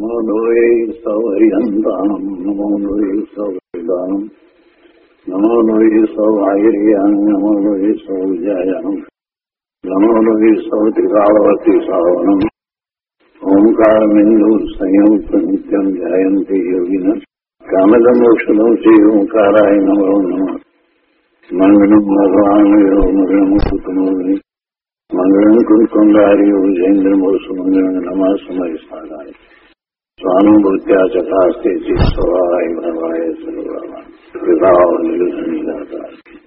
નમો લોહે સૌહરિહંતાનમ નમો લોહે સૌદાનમ નમો લોહે સૌઆયર્યાન નમો લોહે સૌજાયાનમ નમો લોહે સૌત્રિકાળવતી સાવનમ ઓમકારમિંદુ સંયુક્ત નિત્યમ ધ્યાયંતિ યોગિન કામદમોક્ષદો શ્રી ઓંકારાય નમો નમઃ મંગળમ ભગવાન મંગળમ કુટુંબી મંગળમ કુંકુંડારી જૈન્દ્રમોષ મંગળમ નમઃ સમય સાધાય સ્વાનુભૂત્યા ચકાસ્તે સ્વભાવાય ભવાય સર્વભાવાન વિભાવ નિરુધનિદાતા.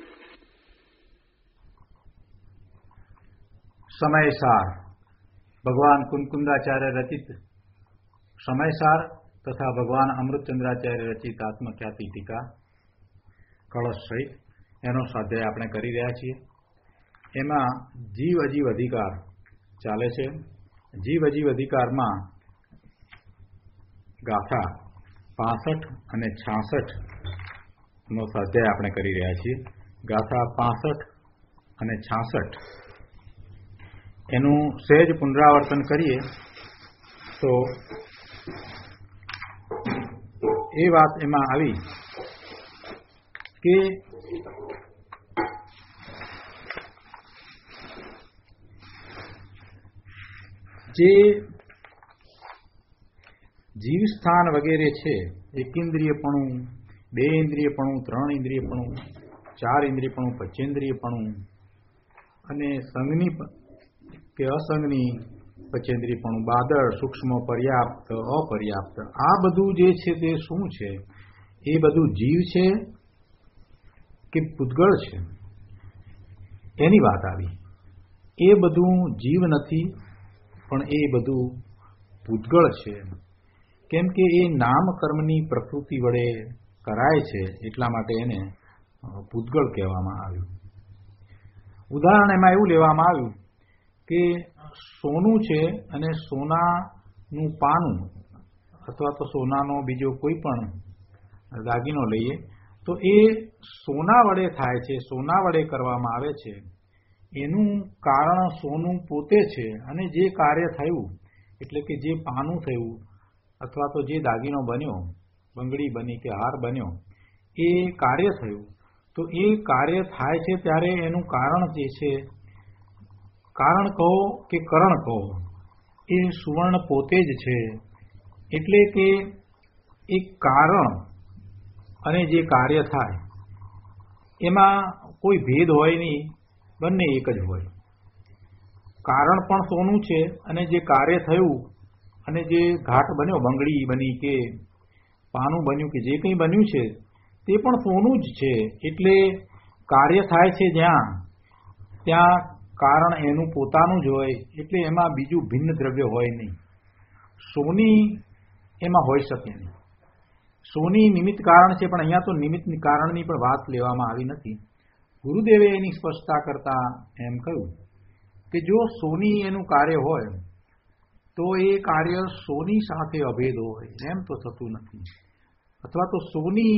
સમયસાર ભગવાન કુંકુંદાચાર્ય રચિત સમયસાર તથા ભગવાન અમૃતચંદ્રાચાર્ય રચિત આત્મખ્યાતિ ટીકા કળશ સહિત એનો સ્વાધ્યાય આપણે કરી રહ્યા છીએ. એમાં જીવ અજીવ અધિકાર ચાલે છે. જીવ અજીવ અધિકારમાં ગાથા 65 અને 66 નો સ્વાધ્યાય આપણે કરી રહ્યા છીએ. ગાથા 65 અને 66 એનું સહેજ પુનરાવર્તન કરીએ તો એ વાત એમાં આવી કે જે જીવસ્થાન વગેરે છે, એકેન્દ્રિયપણું, 2 ઇન્દ્રિયપણું, 3 ઇન્દ્રિયપણું, 4 ઇન્દ્રિયપણું, પંચેન્દ્રિયપણું અને સંઘની કે અસંગની પંચેન્દ્રિયપણું, બાદળ, સૂક્ષ્મ, પર્યાપ્ત, અપર્યાપ્ત, આ બધું જે છે તે શું છે? એ બધું જીવ છે કે પૂતગળ છે? એની વાત આવી. એ બધું જીવ નથી, પણ એ બધું પૂતગળ છે. કેમ કે એ નામ કર્મની પ્રકૃતિ વડે કરાય છે, એટલા માટે એને પૂતગળ કહેવામાં આવ્યું. ઉદાહરણ એમાં એવું લેવામાં આવ્યું કે સોનું છે અને સોનાનું પાનું અથવા તો સોનાનો બીજો કોઈ પણ દાગીનો લઈએ તો એ સોના વડે થાય છે, સોના વડે કરવામાં આવે છે. એનું કારણ સોનું પોતે છે અને જે કાર્ય થયું એટલે કે જે પાનું થયું અથવા તો જે દાગીનો બન્યો, બંગડી બની કે હાર બન્યો, એ કાર્ય થયું. તો એ કાર્ય થાય છે ત્યારે એનું કારણ જે છે, કારણ કહો કે કરણ કહો, એ સુવર્ણ પોતે જ છે. એટલે કે એ કારણ અને જે કાર્ય થાય એમાં કોઈ ભેદ હોય નહીં, બંને એક જ હોય. કારણ પણ સોનું છે અને જે કાર્ય થયું અને જે ઘાટ બન્યો, બંગડી બની કે પાનું બન્યું કે જે કંઈ બન્યું છે તે પણ સોનું જ છે. એટલે કાર્ય થાય છે ત્યાં કારણ એનું પોતાનું જ હોય. એટલે એમાં બીજું ભિન્ન દ્રવ્ય હોય નહીં. સોની એમાં હોઈ શકે નહીં. સોની નિમિત્ત કારણ છે, પણ અહીંયા તો નિમિત્ત કારણની પણ વાત લેવામાં આવી નથી. ગુરુદેવે એની સ્પષ્ટતા કરતા એમ કહ્યું કે જો સોની એનું કાર્ય હોય તો એ કાર્ય સોની સાથે અભેદ હોય, એમ તો થતું નથી. અથવા તો સોની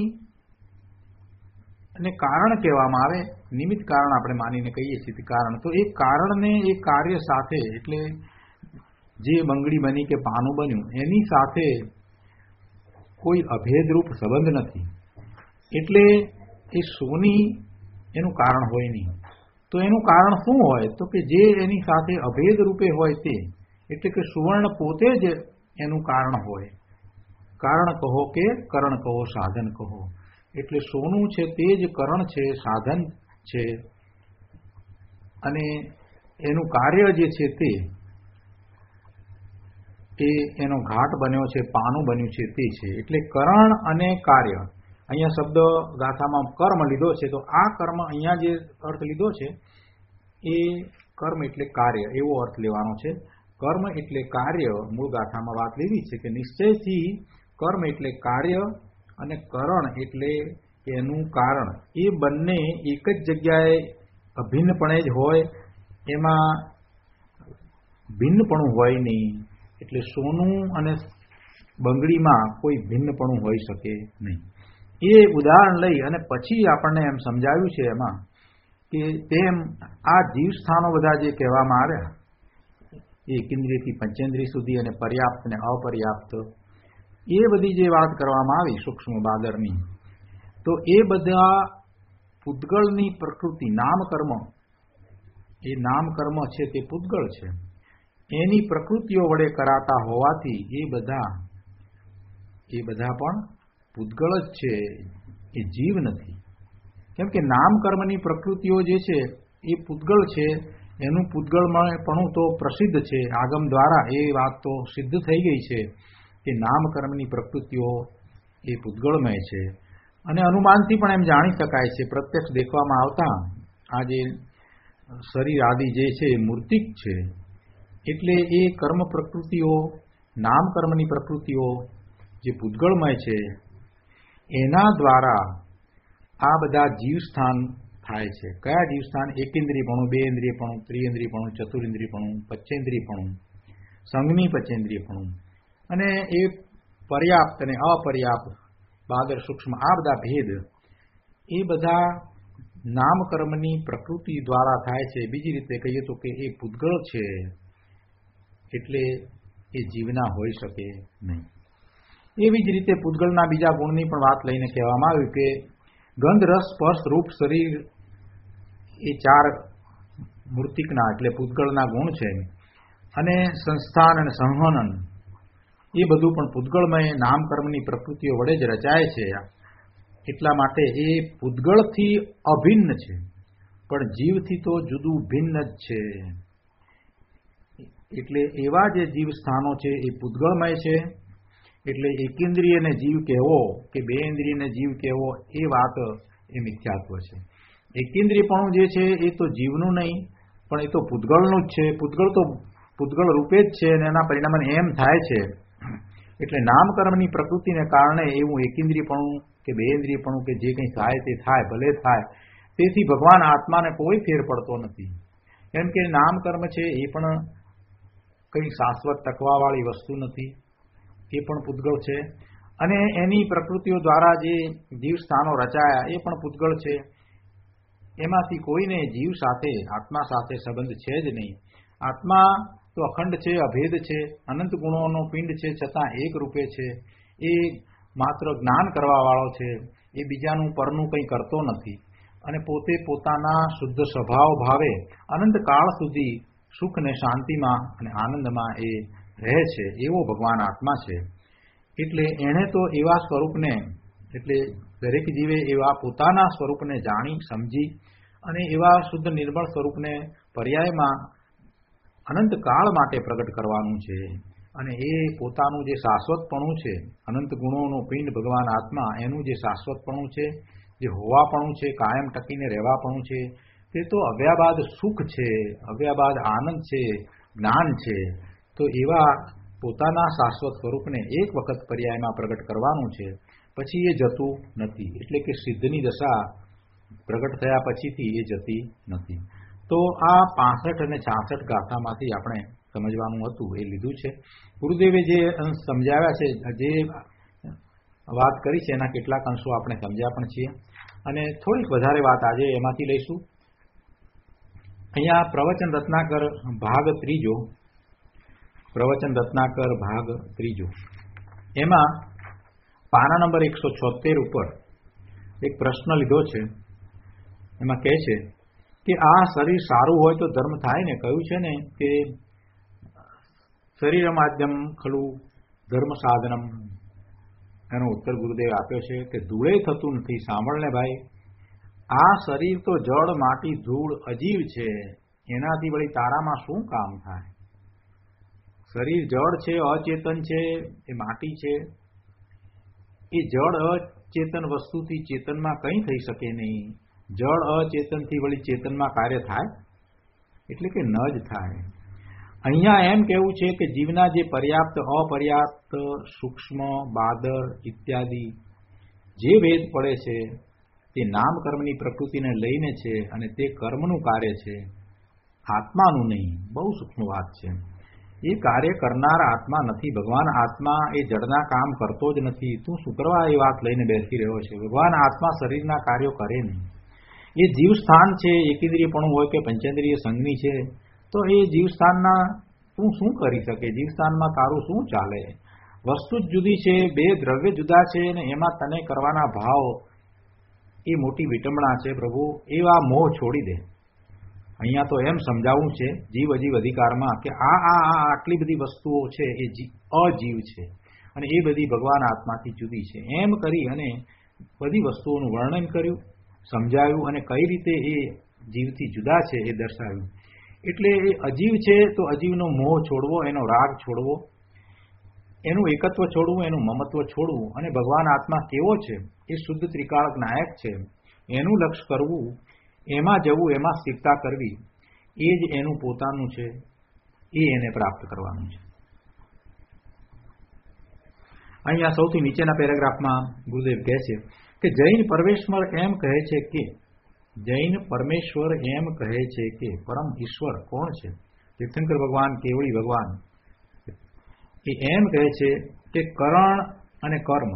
અને કારણ કહેવામાં આવે, નિમિત્ત કારણ આપણે માનીને કહીએ છીએ કારણ, તો એ કારણને એ કાર્ય સાથે એટલે જે બંગડી બની કે પાનું બન્યું એની સાથે કોઈ અભેદરૂપ સંબંધ નથી. એટલે એ સોની એનું કારણ હોય નહીં. તો એનું કારણ શું હોય? તો કે જે એની સાથે અભેદ રૂપે હોય તે, એટલે કે સુવર્ણ પોતે જ એનું કારણ હોય. કારણ કહો કે કરણ કહો, સાધન કહો. એટલે સોનું છે તે જ કરણ છે, સાધન છે, અને એનું કાર્ય જે છે તે એનો ઘાટ બન્યો છે, પાનું બન્યું છે તે છે. એટલે કરણ અને કાર્ય, અહીંયા શબ્દ ગાથામાં કર્મ લીધો છે, તો આ કર્મ અહીંયા જે અર્થ લીધો છે એ કર્મ એટલે કાર્ય એવો અર્થ લેવાનો છે. કર્મ એટલે કાર્ય, મૂળ ગાથામાં વાત લેવી છે કે નિશ્ચયથી કર્મ એટલે કાર્ય અને કરણ એટલે એનું કારણ, એ બંને એક જ જગ્યાએ અભિન્નપણે જ હોય, એમાં ભિન્નપણું હોય નહીં. એટલે સોનું અને બંગડીમાં કોઈ ભિન્નપણું હોઈ શકે નહીં. એ ઉદાહરણ લઈ અને પછી આપણને એમ સમજાવ્યું છે એમાં કે તેમ આ જીવસ્થાનો બધા જે કહેવામાં આવ્યા એ કેન્દ્રિયથી પંચેન્દ્રિય સુધી અને પર્યાપ્ત અને અપર્યાપ્ત એ બધી જે વાત કરવામાં આવી સૂક્ષ્મ બાદરની, તો એ બધા પૂતગળની પ્રકૃતિ નામકર્મ, એ નામકર્મ છે તે પૂતગળ છે, એની પ્રકૃતિઓ વડે કરાતા હોવાથી એ બધા પણ પૂતગળ જ છે, એ જીવ નથી. કેમ કે નામકર્મની પ્રકૃતિઓ જે છે એ પૂતગળ છે, એનું પૂતગળમયપણું તો પ્રસિદ્ધ છે, આગમ દ્વારા એ વાત તો સિદ્ધ થઈ ગઈ છે કે નામકર્મની પ્રકૃતિઓ એ પૂતગળમય છે. અને અનુમાનથી પણ એમ જાણી શકાય છે, પ્રત્યક્ષ દેખવામાં આવતા આ જે શરીર આદિ જે છે એ મૂર્તિક છે, એટલે એ કર્મ પ્રકૃતિઓ, નામકર્મની પ્રકૃતિઓ જે પૂતગળમય છે એના દ્વારા આ બધા જીવસ્થાન થાય છે. કયા જીવસ્થાન? એકેન્દ્રિયપણું, બે ઇન્દ્રિયપણું, ત્રિઇન્દ્રિયપણું, ચતુરિન્દ્રિયપણું, પંચેન્દ્રિયપણું, સંઘની પંચેન્દ્રિયપણું, અને એ પર્યાપ્ત અને અપર્યાપ્ત બાદર સૂક્ષ્મ આ બધા ભેદ એ બધા નામકર્મની પ્રકૃતિ દ્વારા થાય છે. બીજી રીતે કહીએ તો કે એ પૂતગળ છે, એટલે એ જીવના હોઈ શકે નહીં. એવી જ રીતે પૂતગળના બીજા ગુણની પણ વાત લઈને કહેવામાં આવ્યું કે ગંધ, રસ, સ્પર્શ, રૂપ, શરીર એ ચાર મૂર્તિકના એટલે પૂતગળના ગુણ છે. અને સંસ્થાન અને સંહનન એ બધું પણ પૂતગળમય નામકર્મની પ્રકૃતિઓ વડે જ રચાય છે. એટલા માટે એ પૂતગળથી અભિન્ન છે, પણ જીવથી તો જુદું ભિન્ન જ છે. એટલે એવા જે જીવ સ્થાનો છે એ પૂતગળમય છે. એટલે એકેન્દ્રિયને જીવ કહેવો કે બે ઇન્દ્રિયને જીવ કહેવો એ વાત એ મિથ્યાત્વ છે. એકેન્દ્રિયપણું જે છે એ તો જીવનું નહીં, પણ એ તો પૂતગળનું જ છે. પૂતગળ તો પૂતગળ રૂપે જ છે અને એના પરિણામે એમ થાય છે. એટલે નામકર્મની પ્રકૃતિને કારણે એવું એકેન્દ્રિયપણું કે બે ઇન્દ્રિયપણું કે જે કંઈ થાય તે થાય, ભલે થાય. તેથી ભગવાન આત્માને કોઈ ફેર પડતો નથી. કેમ કે નામકર્મ છે એ પણ કંઈ શાશ્વત ટકવાવાળી વસ્તુ નથી, એ પણ પૂતગળ છે. અને એની પ્રકૃતિઓ દ્વારા જે જીવ સ્થાનો રચાયા એ પણ પૂતગળ છે. એમાંથી કોઈને જીવ સાથે, આત્મા સાથે સંબંધ છે જ નહીં. આત્મા તો અખંડ છે, અભેદ છે, અનંત ગુણોનો પિંડ છે, છતાં એક રૂપે છે. એ માત્ર જ્ઞાન કરવાવાળો છે, એ બીજાનું પરનું કંઈ કરતો નથી અને પોતે પોતાના શુદ્ધ સ્વભાવ ભાવે અનંત કાળ સુધી સુખ ને શાંતિમાં અને આનંદમાં એ રહે છે. એવો ભગવાન આત્મા છે. એટલે એણે તો એવા સ્વરૂપને, એટલે દરેક જીવે એવા પોતાના સ્વરૂપને જાણી સમજી અને એવા શુદ્ધ નિર્મળ સ્વરૂપને પર્યાયમાં અનંત કાળ માટે પ્રગટ કરવાનું છે. અને એ પોતાનું જે શાશ્વતપણું છે, અનંત ગુણોનો પિંડ ભગવાન આત્મા, એનું જે શાશ્વતપણું છે, જે હોવાપણું છે, કાયમ ટકીને રહેવાપણું છે, તે તો અવ્યાબાદ સુખ છે, અવ્યાબાદ આનંદ છે, જ્ઞાન છે. તો એવા પોતાના શાશ્વત સ્વરૂપને એક વખત પર્યાયમાં પ્રગટ કરવાનું છે, પછી એ જતું નથી. એટલે કે સિદ્ધની દશા પ્રગટ થયા પછીથી એ જતી નથી. તો આ 65 અને 66 ગાથામાંથી આપણે સમજવાનું હતું એ લીધું છે. ગુરુદેવે જે અંશ સમજાવ્યા છે, જે વાત કરી છે, એના કેટલાક અંશો આપણે સમજ્યા પણ છીએ અને થોડીક વધારે વાત આજે એમાંથી લઈશું. અહીંયા પ્રવચન રત્નાકર ભાગ 3, પ્રવચન રત્નાકર ભાગ 3, એમાં પાના નંબર 176 ઉપર એક પ્રશ્ન લીધો છે. એમાં કહે છે કે આ શરીર સારું હોય તો ધર્મ થાય ને? કહ્યું છે ને કે શરીર માધ્યમ ખલું ધર્મ સાધનમ. એનો ઉત્તર ગુરુદેવ આપ્યો છે કે ધૂળે થતું નથી. સાંભળને ભાઈ, આ શરીર તો જળ, માટી, ધૂળ, અજીવ છે. એનાથી વળી તારામાં શું કામ થાય? શરીર જળ છે, અચેતન છે, એ માટી છે. એ જળ અચેતન વસ્તુથી ચેતનમાં કંઈ થઈ શકે નહીં. જળ અચેતનથી વળી ચેતનમાં કાર્ય થાય? એટલે કે ન જ થાય. અહીંયા એમ કહેવું છે કે જીવના જે પર્યાપ્ત, અપર્યાપ્ત, સૂક્ષ્મ, બાદર ઇત્યાદિ જે ભેદ પડે છે તે નામકર્મની પ્રકૃતિને લઈને છે અને તે કર્મનું કાર્ય છે, આત્માનું નહીં. બહુ સૂક્ષ્મ વાત છે. એ કાર્ય કરનાર આત્મા નથી. ભગવાન આત્મા એ જળના કામ કરતો જ નથી. તું શું કરવા એ વાત લઈને બેસી રહ્યો છે? ભગવાન આત્મા શરીરના કાર્યો કરે નહીં. એ જીવસ્થાન છે, એકેન્દ્રિયપણું હોય કે પંચેન્દ્રિય સંઘની છે, તો એ જીવસ્થાનના તું શું કરી શકે? જીવસ્થાનમાં તારું શું ચાલે? વસ્તુ જ જુદી છે, બે દ્રવ્ય જુદા છે ને એમાં તને કરવાના ભાવ એ મોટી વિટંબણા છે. પ્રભુ એવા મોહ છોડી દે. અહીંયા તો એમ સમજાવવું છે જીવ અજીવ અધિકારમાં કે આટલી બધી વસ્તુઓ છે એ અજીવ છે અને એ બધી ભગવાન આત્માથી જુદી છે. એમ કરી અને બધી વસ્તુઓનું વર્ણન કર્યું, સમજાવ્યું અને કઈ રીતે એ જીવથી જુદા છે એ દર્શાવ્યું. એટલે એ અજીવ છે તો અજીવનો મોહ છોડવો, એનો રાગ છોડવો, એનું એકત્વ છોડવું, એનું મમત્વ છોડવું અને ભગવાન આત્મા કેવો છે એ શુદ્ધ ત્રિકાળક નાયક છે એનું લક્ષ્ય કરવું, એમાં જવું, એમાં સ્થિરતા કરવી, એ જ એનું પોતાનું છે, એ એને પ્રાપ્ત કરવાનું છે. અહીંયા સૌથી નીચેના પેરેગ્રાફમાં ગુરુદેવ કહે છે કે જૈન પરમેશ્વર એમ કહે છે કે પરમ ઈશ્વર કોણ છે? તીર્થંકર ભગવાન, કેવળી ભગવાન એ એમ કહે છે કે કરણ અને કર્મ.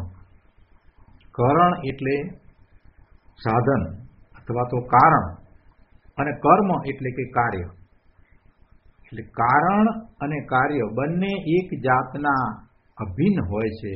કરણ એટલે સાધન અથવા તો કારણ અને કર્મ એટલે કે કાર્ય. એટલે કારણ અને કાર્ય બંને એક જાતના અભિન્ન હોય છે.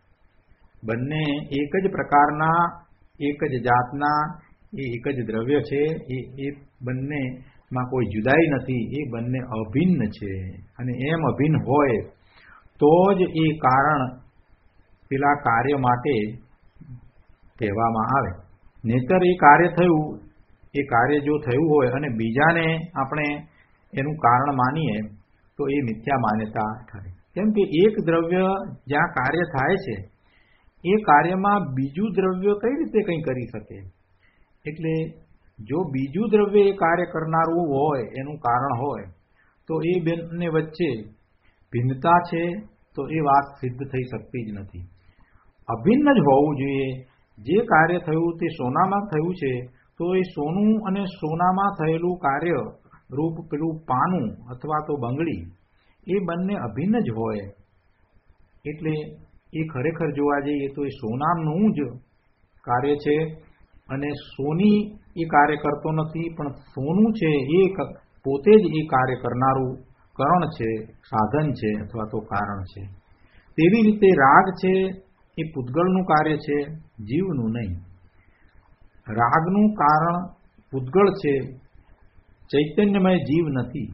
બંને એક જ પ્રકારના, એક જ જાતના, એ એક જ દ્રવ્ય છે. એ બંનેમાં કોઈ જુદાઈ નથી. એ બંને અભિન્ન છે અને એમ અભિન્ન હોય તો જ એ કારણ પેલા કાર્ય માટે કહેવામાં આવે. નહીંતર એ કાર્ય થયું, એ કાર્ય જો થયું હોય અને બીજાને આપણે એનું કારણ માનીએ તો એ મિથ્યા માન્યતા ઠરે. કેમ કે એક દ્રવ્ય જ્યાં કાર્ય થાય છે એ કાર્યમાં બીજું દ્રવ્ય કઈ રીતે કંઈ કરી શકે? એટલે જો બીજું દ્રવ્ય એ કાર્ય કરનારું હોય, એનું કારણ હોય, તો એ બંને વચ્ચે ભિન્નતા છે તો એ વાત સિદ્ધ થઈ શકતી જ નથી. અભિન્ન જ હોવું જોઈએ. જે કાર્ય થયું તે સોનામાં થયું છે તો એ સોનું અને સોનામાં થયેલું કાર્ય રૂપ પેલું પાનું અથવા તો બંગડી એ બંને અભિન્ન જ હોય. એટલે એ ખરેખર જોવા જઈએ તો એ સોનાનું જ કાર્ય છે અને સોની એ કાર્ય કરતો નથી, પણ સોનું છે એ પોતે જ એ કાર્ય કરનારું કરણ છે, સાધન છે અથવા તો કારણ છે. તેવી રીતે રાગ છે એ પૂતગળનું કાર્ય છે, જીવનું નહીં. રાગનું કારણ પૂતગળ છે, ચૈતન્યમય જીવ નથી.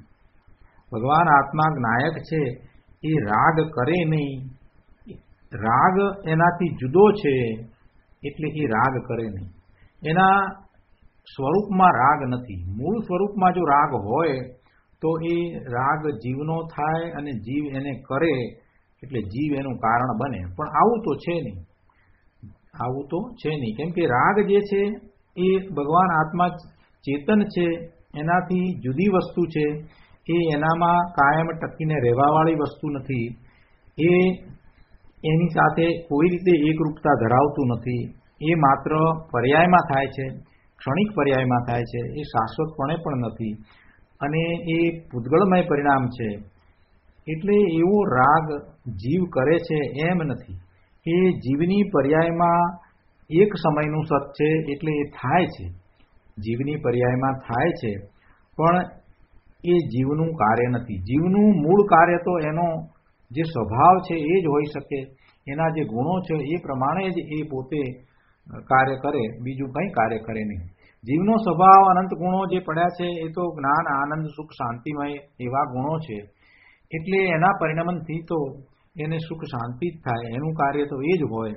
ભગવાન આત્મા નાયક છે, એ રાગ કરે નહીં. રાગ એનાથી જુદો છે એટલે એ રાગ કરે નહીં. એના સ્વરૂપમાં રાગ નથી. મૂળ સ્વરૂપમાં જો રાગ હોય તો એ રાગ જીવનો થાય અને જીવ એને કરે એટલે જીવ એનું કારણ બને. પણ આવું તો છે નહીં. આવું તો છે નહીં. કેમ કે રાગ જે છે એ ભગવાન આત્મા ચેતન છે, એનાથી જુદી વસ્તુ છે. એ એનામાં કાયમ ટકીને રહેવાવાળી વસ્તુ નથી. એ એની સાથે કોઈ રીતે એકરૂપતા ધરાવતું નથી. એ માત્ર પર્યાયમાં થાય છે, ક્ષણિક પર્યાયમાં થાય છે. એ શાશ્વતપણે પણ નથી અને એ પૂતગળમય પરિણામ છે. એટલે એવો રાગ જીવ કરે છે એમ નથી. એ જીવની પર્યાયમાં એક સમયનું સત છે એટલે એ થાય છે. જીવની પર્યાયમાં થાય છે પણ એ જીવનું કાર્ય નથી. જીવનું મૂળ કાર્ય તો એનો જે સ્વભાવ છે એ જ હોઈ શકે. એના જે ગુણો છે એ પ્રમાણે જ એ પોતે કાર્ય કરે, બીજું કંઈ કાર્ય કરે નહીં. જીવનો સ્વભાવ અનંત ગુણો જે પડ્યા છે એ તો જ્ઞાન, આનંદ, સુખ, શાંતિમય એવા ગુણો છે. એટલે એના પરિણમનથી તો એને સુખ શાંતિ જ થાય. એનું કાર્ય તો એ જ હોય.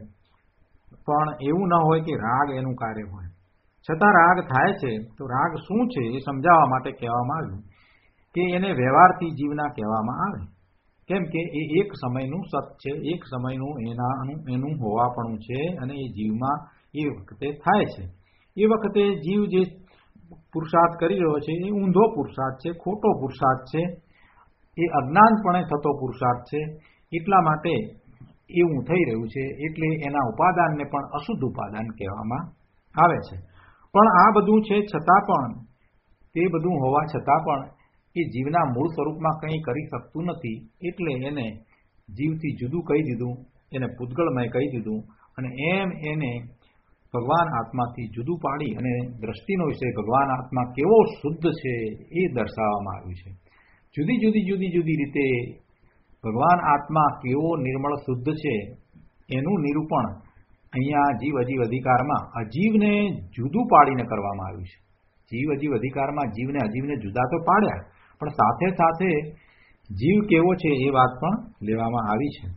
પણ એવું ન હોય કે રાગ એનું કાર્ય હોય. છતાં રાગ થાય છે તો રાગ શું છે એ સમજાવવા માટે કહેવામાં આવ્યું કે એને વ્યવહારથી જીવના કહેવામાં આવે. કેમ કે એ એક સમયનું સત છે, એક સમયનું એનું હોવાપણું છે અને એ જીવમાં એ વખતે થાય છે. એ વખતે જીવ જે પુરુષાર્થ કરી રહ્યો છે એ ઊંધો પુરુષાર્થ છે, ખોટો પુરુષાર્થ છે, એ અજ્ઞાનપણે થતો પુરુષાર્થ છે. એટલા માટે એવું થઈ રહ્યું છે. એટલે એના ઉપાદાનને પણ અશુદ્ધ ઉપાદાન કહેવામાં આવે છે. પણ આ બધું છે છતાં પણ, તે બધું હોવા છતાં પણ એ જીવના મૂળ સ્વરૂપમાં કંઈ કરી શકતું નથી. એટલે એને જીવથી જુદું કહી દીધું, એને પૂતગળમય કહી દીધું અને એમ એને ભગવાન આત્માથી જુદું પાડી અને દ્રષ્ટિનો વિષય ભગવાન આત્મા કેવો શુદ્ધ છે એ દર્શાવવામાં આવ્યું છે. જુદી જુદી રીતે ભગવાન આત્મા કેવો નિર્મળ શુદ્ધ છે એનું નિરૂપણ અહીંયા જીવ અજીવ અધિકારમાં અજીવને જુદું પાડીને કરવામાં આવ્યું છે. જીવ અજીવ અધિકારમાં જીવને અજીવને જુદા તો પાડ્યા, પણ સાથે સાથે જીવ કેવો છે એ વાત પણ લેવામાં આવી છે.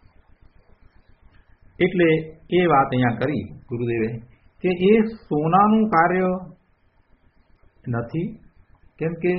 એટલે એ વાત અહીંયા કરી ગુરુદેવે કે એ સોનાનું કાર્ય નથી, કેમ કે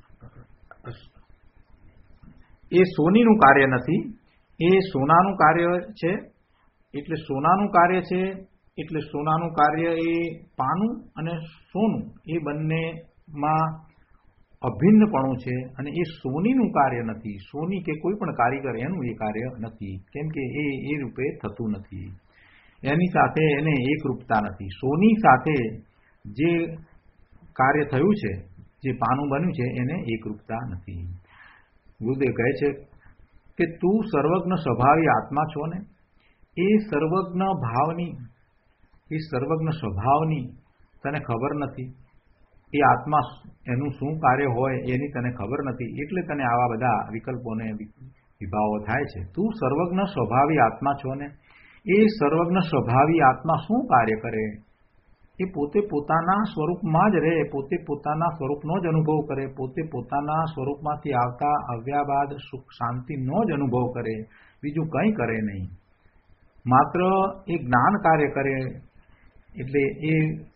એ સોનીનું કાર્ય નથી, એ સોનાનું કાર્ય છે. એટલે સોનાનું કાર્ય છે એટલે સોનાનું કાર્ય એ પાનું અને સોનું એ બંનેમાં અભિન્નપણું છે, અને એ સોનીનું કાર્ય નથી. સોની કે કોઈ પણ કારીગર એનું એ કાર્ય નથી, કેમ કે એ રૂપે થતું નથી. એની સાથે એને એકરૂપતા નથી. સોની સાથે જે કાર્ય થયું છે, જે પાનું બન્યું છે, એને એકરૂપતા નથી. ગુરુદેવ કહે છે કે તું સર્વજ્ઞ સ્વભાવી આત્મા છો ને, એ સર્વજ્ઞ સ્વભાવની તને ખબર નથી. એ આત્મા એનું શું કાર્ય હોય એની તને ખબર નથી, એટલે તને આવા બધા વિકલ્પોને વિભાવો થાય છે. તું સર્વજ્ઞ સ્વભાવી આત્મા છો ને, એ સર્વજ્ઞ સ્વભાવી આત્મા શું કાર્ય કરે? એ પોતે પોતાના સ્વરૂપમાં જ રહે, પોતે પોતાના સ્વરૂપનો જ અનુભવ કરે, પોતે પોતાના સ્વરૂપમાંથી આવતા અવ્યાબાદ સુખ શાંતિનો જ અનુભવ કરે, બીજું કંઈ કરે નહીં. માત્ર એ જ્ઞાન કાર્ય કરે. એટલે એ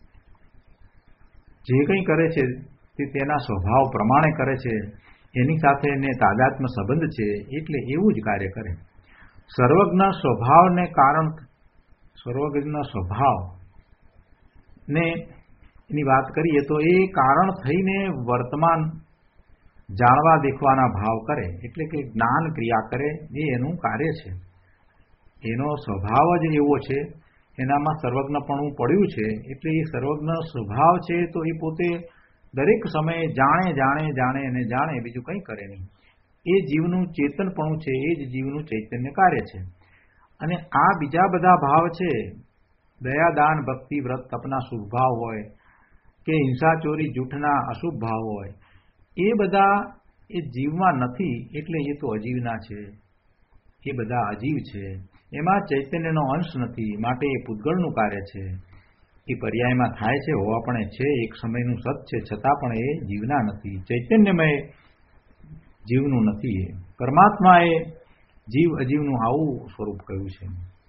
જે કંઈ કરે છે તે તેના સ્વભાવ પ્રમાણે કરે છે, એની સાથે એને તાદાત્મ્ય સંબંધ છે, એટલે એવું જ કાર્ય કરે. સર્વજ્ઞ સ્વભાવને કારણ, સર્વજ્ઞ સ્વભાવ ને એની વાત કરીએ તો એ કારણ થઈને વર્તમાન જાણવા દેખવાના ભાવ કરે, એટલે કે જ્ઞાન ક્રિયા કરે, એ એનું કાર્ય છે. એનો સ્વભાવ જ એવો છે, એનામાં સર્વજ્ઞપણું પડ્યું છે, એટલે એ સર્વજ્ઞ સ્વભાવ છે. તો એ પોતે દરેક સમયે જાણે જાણે જાણે અને જાણે, બીજું કંઈ કરે નહીં. એ જીવનું ચેતનપણું છે, એ જ જીવનું ચૈતન્ય કાર્ય છે. અને આ બીજા બધા ભાવ છે, દયા દાન ભક્તિ વ્રત તપના શુભ ભાવ હોય કે હિંસા ચોરી જૂઠના અશુભ ભાવ હોય, એ બધા એ જીવમાં નથી, એટલે એ તો અજીવના છે. એ બધા અજીવ છે, એમાં ચૈતન્યનો અંશ નથી, માટે એ પૂતગળનું કાર્ય છે. એ પર્યાયમાં થાય છે, હોવા પણ છે, એક સમયનું સત છે, છતાં પણ એ જીવના નથી. ચૈતન્યમય જીવનું નથી. એ પરમાત્માએ જીવ અજીવનું આવું સ્વરૂપ કહ્યું છે.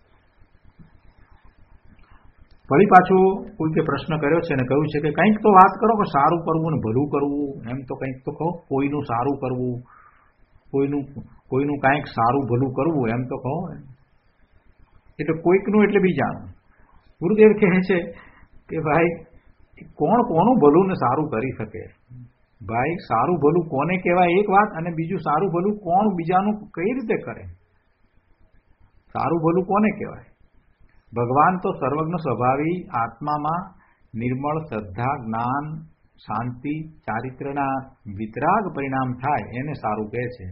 ફરી પાછું કોઈકે પ્રશ્ન કર્યો છે અને કહ્યું છે કે કંઈક તો વાત કરો કે સારું કરવું ને ભલું કરવું, એમ તો કંઈક તો કહો. કોઈનું સારું કરવું, કોઈનું કાંઈક સારું ભલું કરવું, એમ તો કહો. એટલે કોઈકનું એટલે બીજાનું. ગુરુદેવ કહે છે કે ભાઈ કોણ કોનું ભલું ને સારું કરી શકે? ભાઈ સારું ભલું કોને કહેવાય એક વાત, અને બીજું સારું ભલું કોણ બીજાનું કઈ રીતે કરે? સારું ભલું કોને કહેવાય? ભગવાન તો સર્વજ્ઞ સ્વભાવી આત્મામાં નિર્મળ શ્રદ્ધા, જ્ઞાન, શાંતિ, ચારિત્રના વિતરાગ પરિણામ થાય એને સારું કહે છે.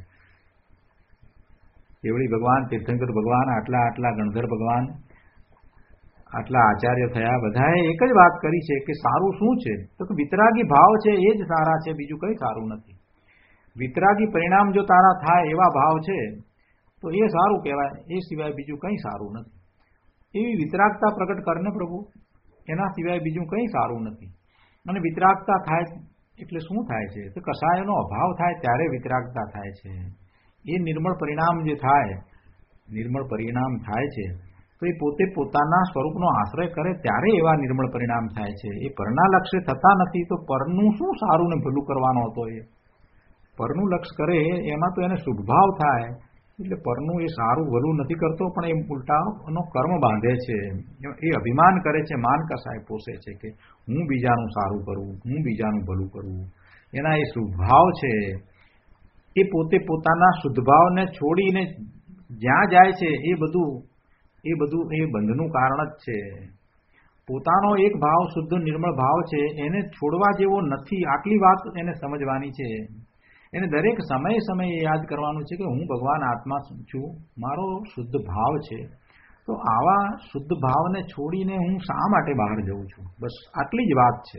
કેવળી ભગવાન, તીર્થંકર ભગવાન, આટલા ગણધર ભગવાન, આટલા આચાર્ય થયા, બધાએ એક જ વાત કરી છે કે સારું શું છે? તો કે વિતરાગી ભાવ છે એ જ સારા છે, બીજું કંઈ સારું નથી. વિતરાગી પરિણામ જો તારા થાય એવા ભાવ છે તો એ સારું કહેવાય, એ સિવાય બીજું કંઈ સારું નથી. એવી વિતરાગતા પ્રગટ કરને પ્રભુ, એના સિવાય બીજું કંઈ સારું નથી. અને વિતરાગતા થાય એટલે શું થાય છે? તો કસાયનો અભાવ થાય ત્યારે વિતરાગતા થાય છે. એ નિર્મળ પરિણામ જે થાય, નિર્મળ પરિણામ થાય છે, તો એ પોતે પોતાના સ્વરૂપનો આશ્રય કરે ત્યારે એવા નિર્મળ પરિણામ થાય છે. એ પરના લક્ષ્ય થતા નથી, તો પરનું શું સારું ને ભલું કરવાનો હતો? એ પરનું લક્ષ્ય કરે એમાં તો એને શુભભાવ થાય, એટલે પરનું એ સારું ભલું નથી કરતો, પણ એ ઉલટાનો કર્મ બાંધે છે. એ અભિમાન કરે છે, માન કસાય પોષે છે કે હું બીજાનું સારું કરું, હું બીજાનું ભલું કરું. એના એ શુભભાવ છે. એ પોતે પોતાના શુદ્ધભાવને છોડીને જ્યાં જાય છે એ બધું એ બંધનું કારણ જ છે. પોતાનો એક ભાવ શુદ્ધ નિર્મળ ભાવ છે, એને છોડવા જેવો નથી. આટલી વાત એને સમજવાની છે. એને દરેક સમયે સમયે યાદ કરવાનું છે કે હું ભગવાન આત્મા છું, મારો શુદ્ધ ભાવ છે. તો આવા શુદ્ધ ભાવને છોડીને હું શા માટે બહાર જઉં છું? બસ આટલી જ વાત છે.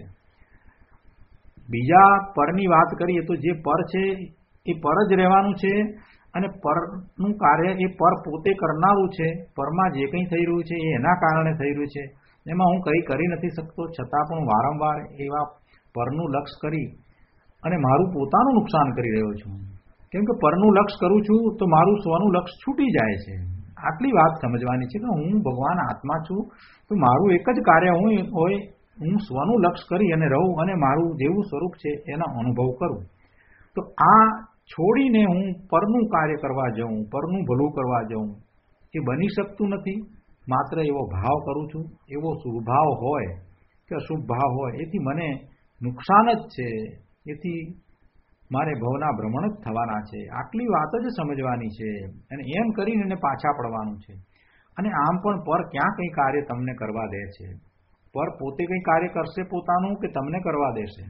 બીજા પરની વાત કરીએ તો જે પર છે એ પર જ રહેવાનું છે, અને પરનું કાર્ય એ પર પોતે કરનારું છે. પરમાં જે કંઈ થઈ રહ્યું છે એ એના કારણે થઈ રહ્યું છે. એમાં હું કંઈ કરી નથી શકતો, છતાં પણ વારંવાર એવા પરનું લક્ષ્ય કરી અને મારું પોતાનું નુકસાન કરી રહ્યો છું. કેમ કે પરનું લક્ષ્ય કરું છું તો મારું સ્વનું લક્ષ્ય છૂટી જાય છે. આટલી વાત સમજવાની છે કે હું ભગવાન આત્મા છું, તો મારું એક જ કાર્ય હોય, હું સ્વનું લક્ષ્ય કરી અને રહું અને મારું જેવું સ્વરૂપ છે એનો અનુભવ કરું. તો આ છોડીને હું પરનું કાર્ય કરવા જાઉં, પરનું ભલું કરવા જાઉં, એ બની શકતું નથી. માત્ર એવો ભાવ કરું છું, એવો શુભ ભાવ હોય કે અશુભ ભાવ હોય, એથી મને નુકસાન જ છે, એથી મારે ભવના ભ્રમણ જ થવાના છે. આટલી વાત જ સમજવાની છે અને એમ કરીને એને પાછા પડવાનું છે. અને આમ પણ પર ક્યાં કંઈ કાર્ય તમને કરવા દે છે? પર પોતે કંઈ કાર્ય કરશે પોતાનું કે તમને કરવા દેશે?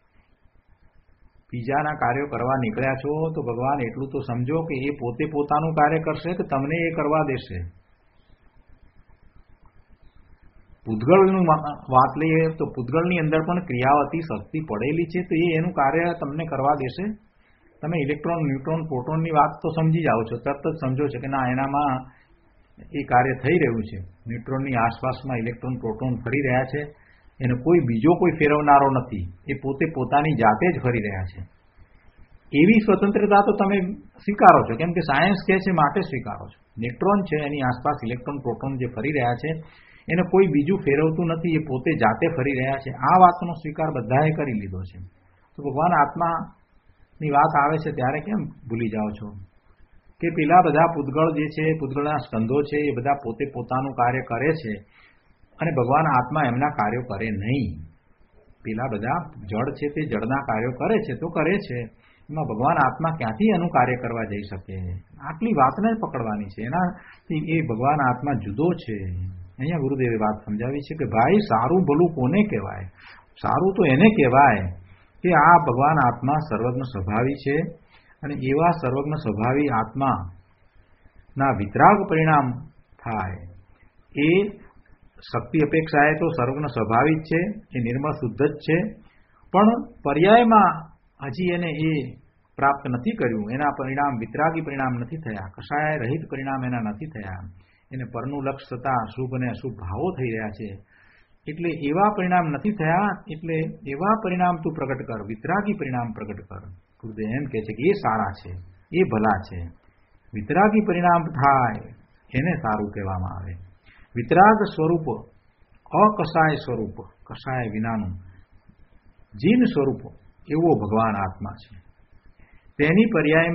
બીજાના કાર્યો કરવા નીકળ્યા છો તો ભગવાન એટલું તો સમજો કે એ પોતે પોતાનું કાર્ય કરશે કે તમને એ કરવા દેશે? પૂતગળનું વાત લઈએ તો પૂતગળની અંદર પણ ક્રિયાવતી શક્તિ પડેલી છે, તો એનું કાર્ય તમને કરવા દેશે? તમે ઇલેક્ટ્રોન, ન્યુટ્રોન, પ્રોટોનની વાત તો સમજી જાઓ છો, તરત જ સમજો છો કે ના, એનામાં એ કાર્ય થઈ રહ્યું છે. ન્યુટ્રોનની આસપાસમાં ઇલેક્ટ્રોન, પ્રોટોન ફરી રહ્યા છે, એને કોઈ બીજો કોઈ ફેરવનારો નથી, એ પોતે પોતાની જાતે જ ફરી રહ્યા છે. એવી સ્વતંત્રતા તો તમે સ્વીકારો છો, કેમ કે સાયન્સ કહે છે માટે સ્વીકારો છો. ન્યુટ્રોન છે, એની આસપાસ ઇલેક્ટ્રોન, પ્રોટોન જે ફરી રહ્યા છે, એને કોઈ બીજું ફેરવતું નથી, એ પોતે જાતે ફરી રહ્યા છે. આ વાતનો સ્વીકાર બધાએ કરી લીધો છે. તો ભગવાન આત્માની વાત આવે છે ત્યારે કેમ ભૂલી જાઓ છો કે પેલા બધા પૂતગળ જે છે, પૂતગળના સ્કંધો છે, એ બધા પોતે પોતાનું કાર્ય કરે છે અને ભગવાન આત્મા એમના કાર્યો કરે નહીં. પેલા બધા જળ છે તે જળના કાર્યો કરે છે તો કરે છે, એમાં ભગવાન આત્મા ક્યાંથી એનું કાર્ય કરવા જઈ શકે? આટલી વાતને પકડવાની છે. એનાથી એ ભગવાન આત્મા જુદો છે. અહીંયા ગુરુદેવે વાત સમજાવી છે કે ભાઈ, સારું ભલું કોને કહેવાય? સારું તો એને કહેવાય કે આ ભગવાન આત્મા સર્વજ્ઞ સ્વભાવી છે અને એવા સર્વજ્ઞ સ્વભાવી આત્માના વિતરાગ પરિણામ થાય. એ શક્તિ અપેક્ષાએ તો સર્વજ્ઞ સ્વભાવી જ છે, એ નિર્મળ શુદ્ધ જ છે, પણ પર્યાયમાં હજી એને એ પ્રાપ્ત નથી કર્યું. એના પરિણામ વિતરાગી પરિણામ નથી થયા, કશાય રહિત પરિણામ એના નથી થયા. એને પરનું લક્ષ્ય થતાં શુભ અને અશુભ ભાવો થઈ રહ્યા છે. એટલે એવા પરિણામ નથી થયા. એટલે એવા પરિણામ તું પ્રગટ કર, વિતરાગી પરિણામ પ્રગટ કર. ગુરુદેવ એમ કહે છે કે એ સારા છે, એ ભલા છે. વિતરાગી પરિણામ થાય એને સારું કહેવામાં આવે. વિતરાગ સ્વરૂપ, અકસાય સ્વરૂપ, કસાય વિનાનું જીન સ્વરૂપ એવો ભગવાન આત્મા છે. તેની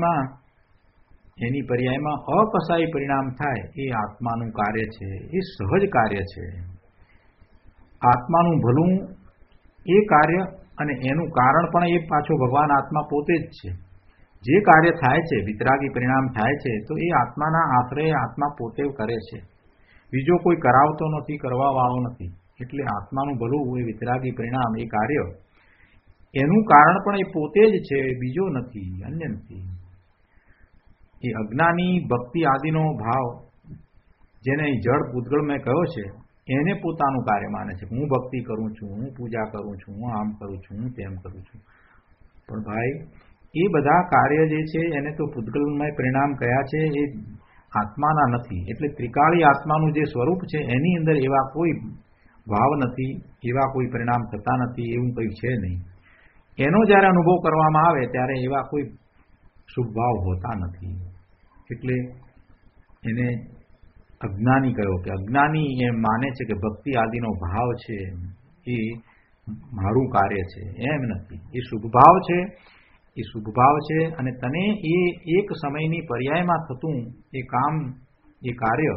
પર્યાયમાં અકસાય પરિણામ થાય એ આત્માનું કાર્ય છે, એ સહજ કાર્ય છે. આત્માનું ભલું એ કાર્ય અને એનું કારણ પણ એ પાછો ભગવાન આત્મા પોતે જ છે. જે કાર્ય થાય છે, વિતરાગી પરિણામ થાય છે, તો એ આત્માના આશ્રય આત્મા પોતે કરે છે. બીજો કોઈ કરાવતો નથી, કરવા વાળો નથી. એટલે આત્માનું ભલું એ વિતરાગી પરિણામ, એ કાર્ય, એનું કારણ પણ એ પોતે જ છે, બીજો નથી, અન્ય નથી. એ અજ્ઞાની ભક્તિ આદિનો ભાવ, જેને જળ પૂતગળ મેં કહ્યો છે, એને પોતાનું કાર્ય માને છે. હું ભક્તિ કરું છું, હું પૂજા કરું છું, હું આમ કરું છું, હું તેમ કરું છું. પણ ભાઈ, એ બધા કાર્ય જે છે એને તો પૂતગલમય પરિણામ કયા છે, એ આત્માના નથી. એટલે ત્રિકાળી આત્માનું જે સ્વરૂપ છે એની અંદર એવા કોઈ ભાવ નથી, એવા કોઈ પરિણામ થતા નથી, એવું કંઈ છે નહીં. એનો જ્યારે અનુભવ કરવામાં આવે ત્યારે એવા કોઈ શુભ ભાવ હોતા નથી. એટલે એને અજ્ઞાની કહ્યો કે અજ્ઞાની એમ માને છે કે ભક્તિ આદિનો ભાવ છે એ મારું કાર્ય છે. એમ નથી, એ શુભ ભાવ છે, એ શુભ ભાવ છે. અને તને એ એક સમયની પર્યાયમાં થતું એ કામ, એ કાર્ય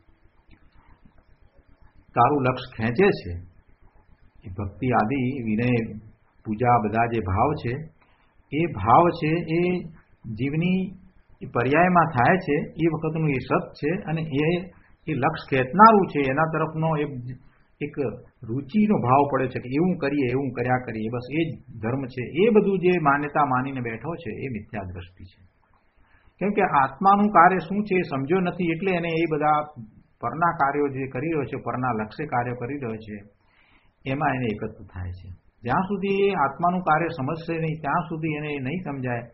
તારું લક્ષ્ય ખેંચે છે. એ ભક્તિ આદિ, વિનય, પૂજા, બધા જે ભાવ છે, એ ભાવ છે એ જીવની પર્યાયમાં થાય છે. એ વખતનું એ સત છે અને એ લક્ષ્ય ખેંચનારું છે. એના તરફનો એક રુચિનો ભાવ પડે છે કે એવું કરીએ, એવું કર્યા કરીએ, બસ એ જ ધર્મ છે. એ બધું જે માન્યતા માનીને બેઠો છે એ મિથ્યા દ્રષ્ટિ છે. કેમ કે આત્માનું કાર્ય શું છે એ સમજ્યો નથી, એટલે એને એ બધા પરના કાર્યો જે કરી રહ્યો છે, પરના લક્ષ્ય કાર્યો કરી રહ્યો છે, એમાં એને એકત્ર થાય છે. જ્યાં સુધી એ આત્માનું કાર્ય સમજશે નહીં ત્યાં સુધી એને નહીં સમજાય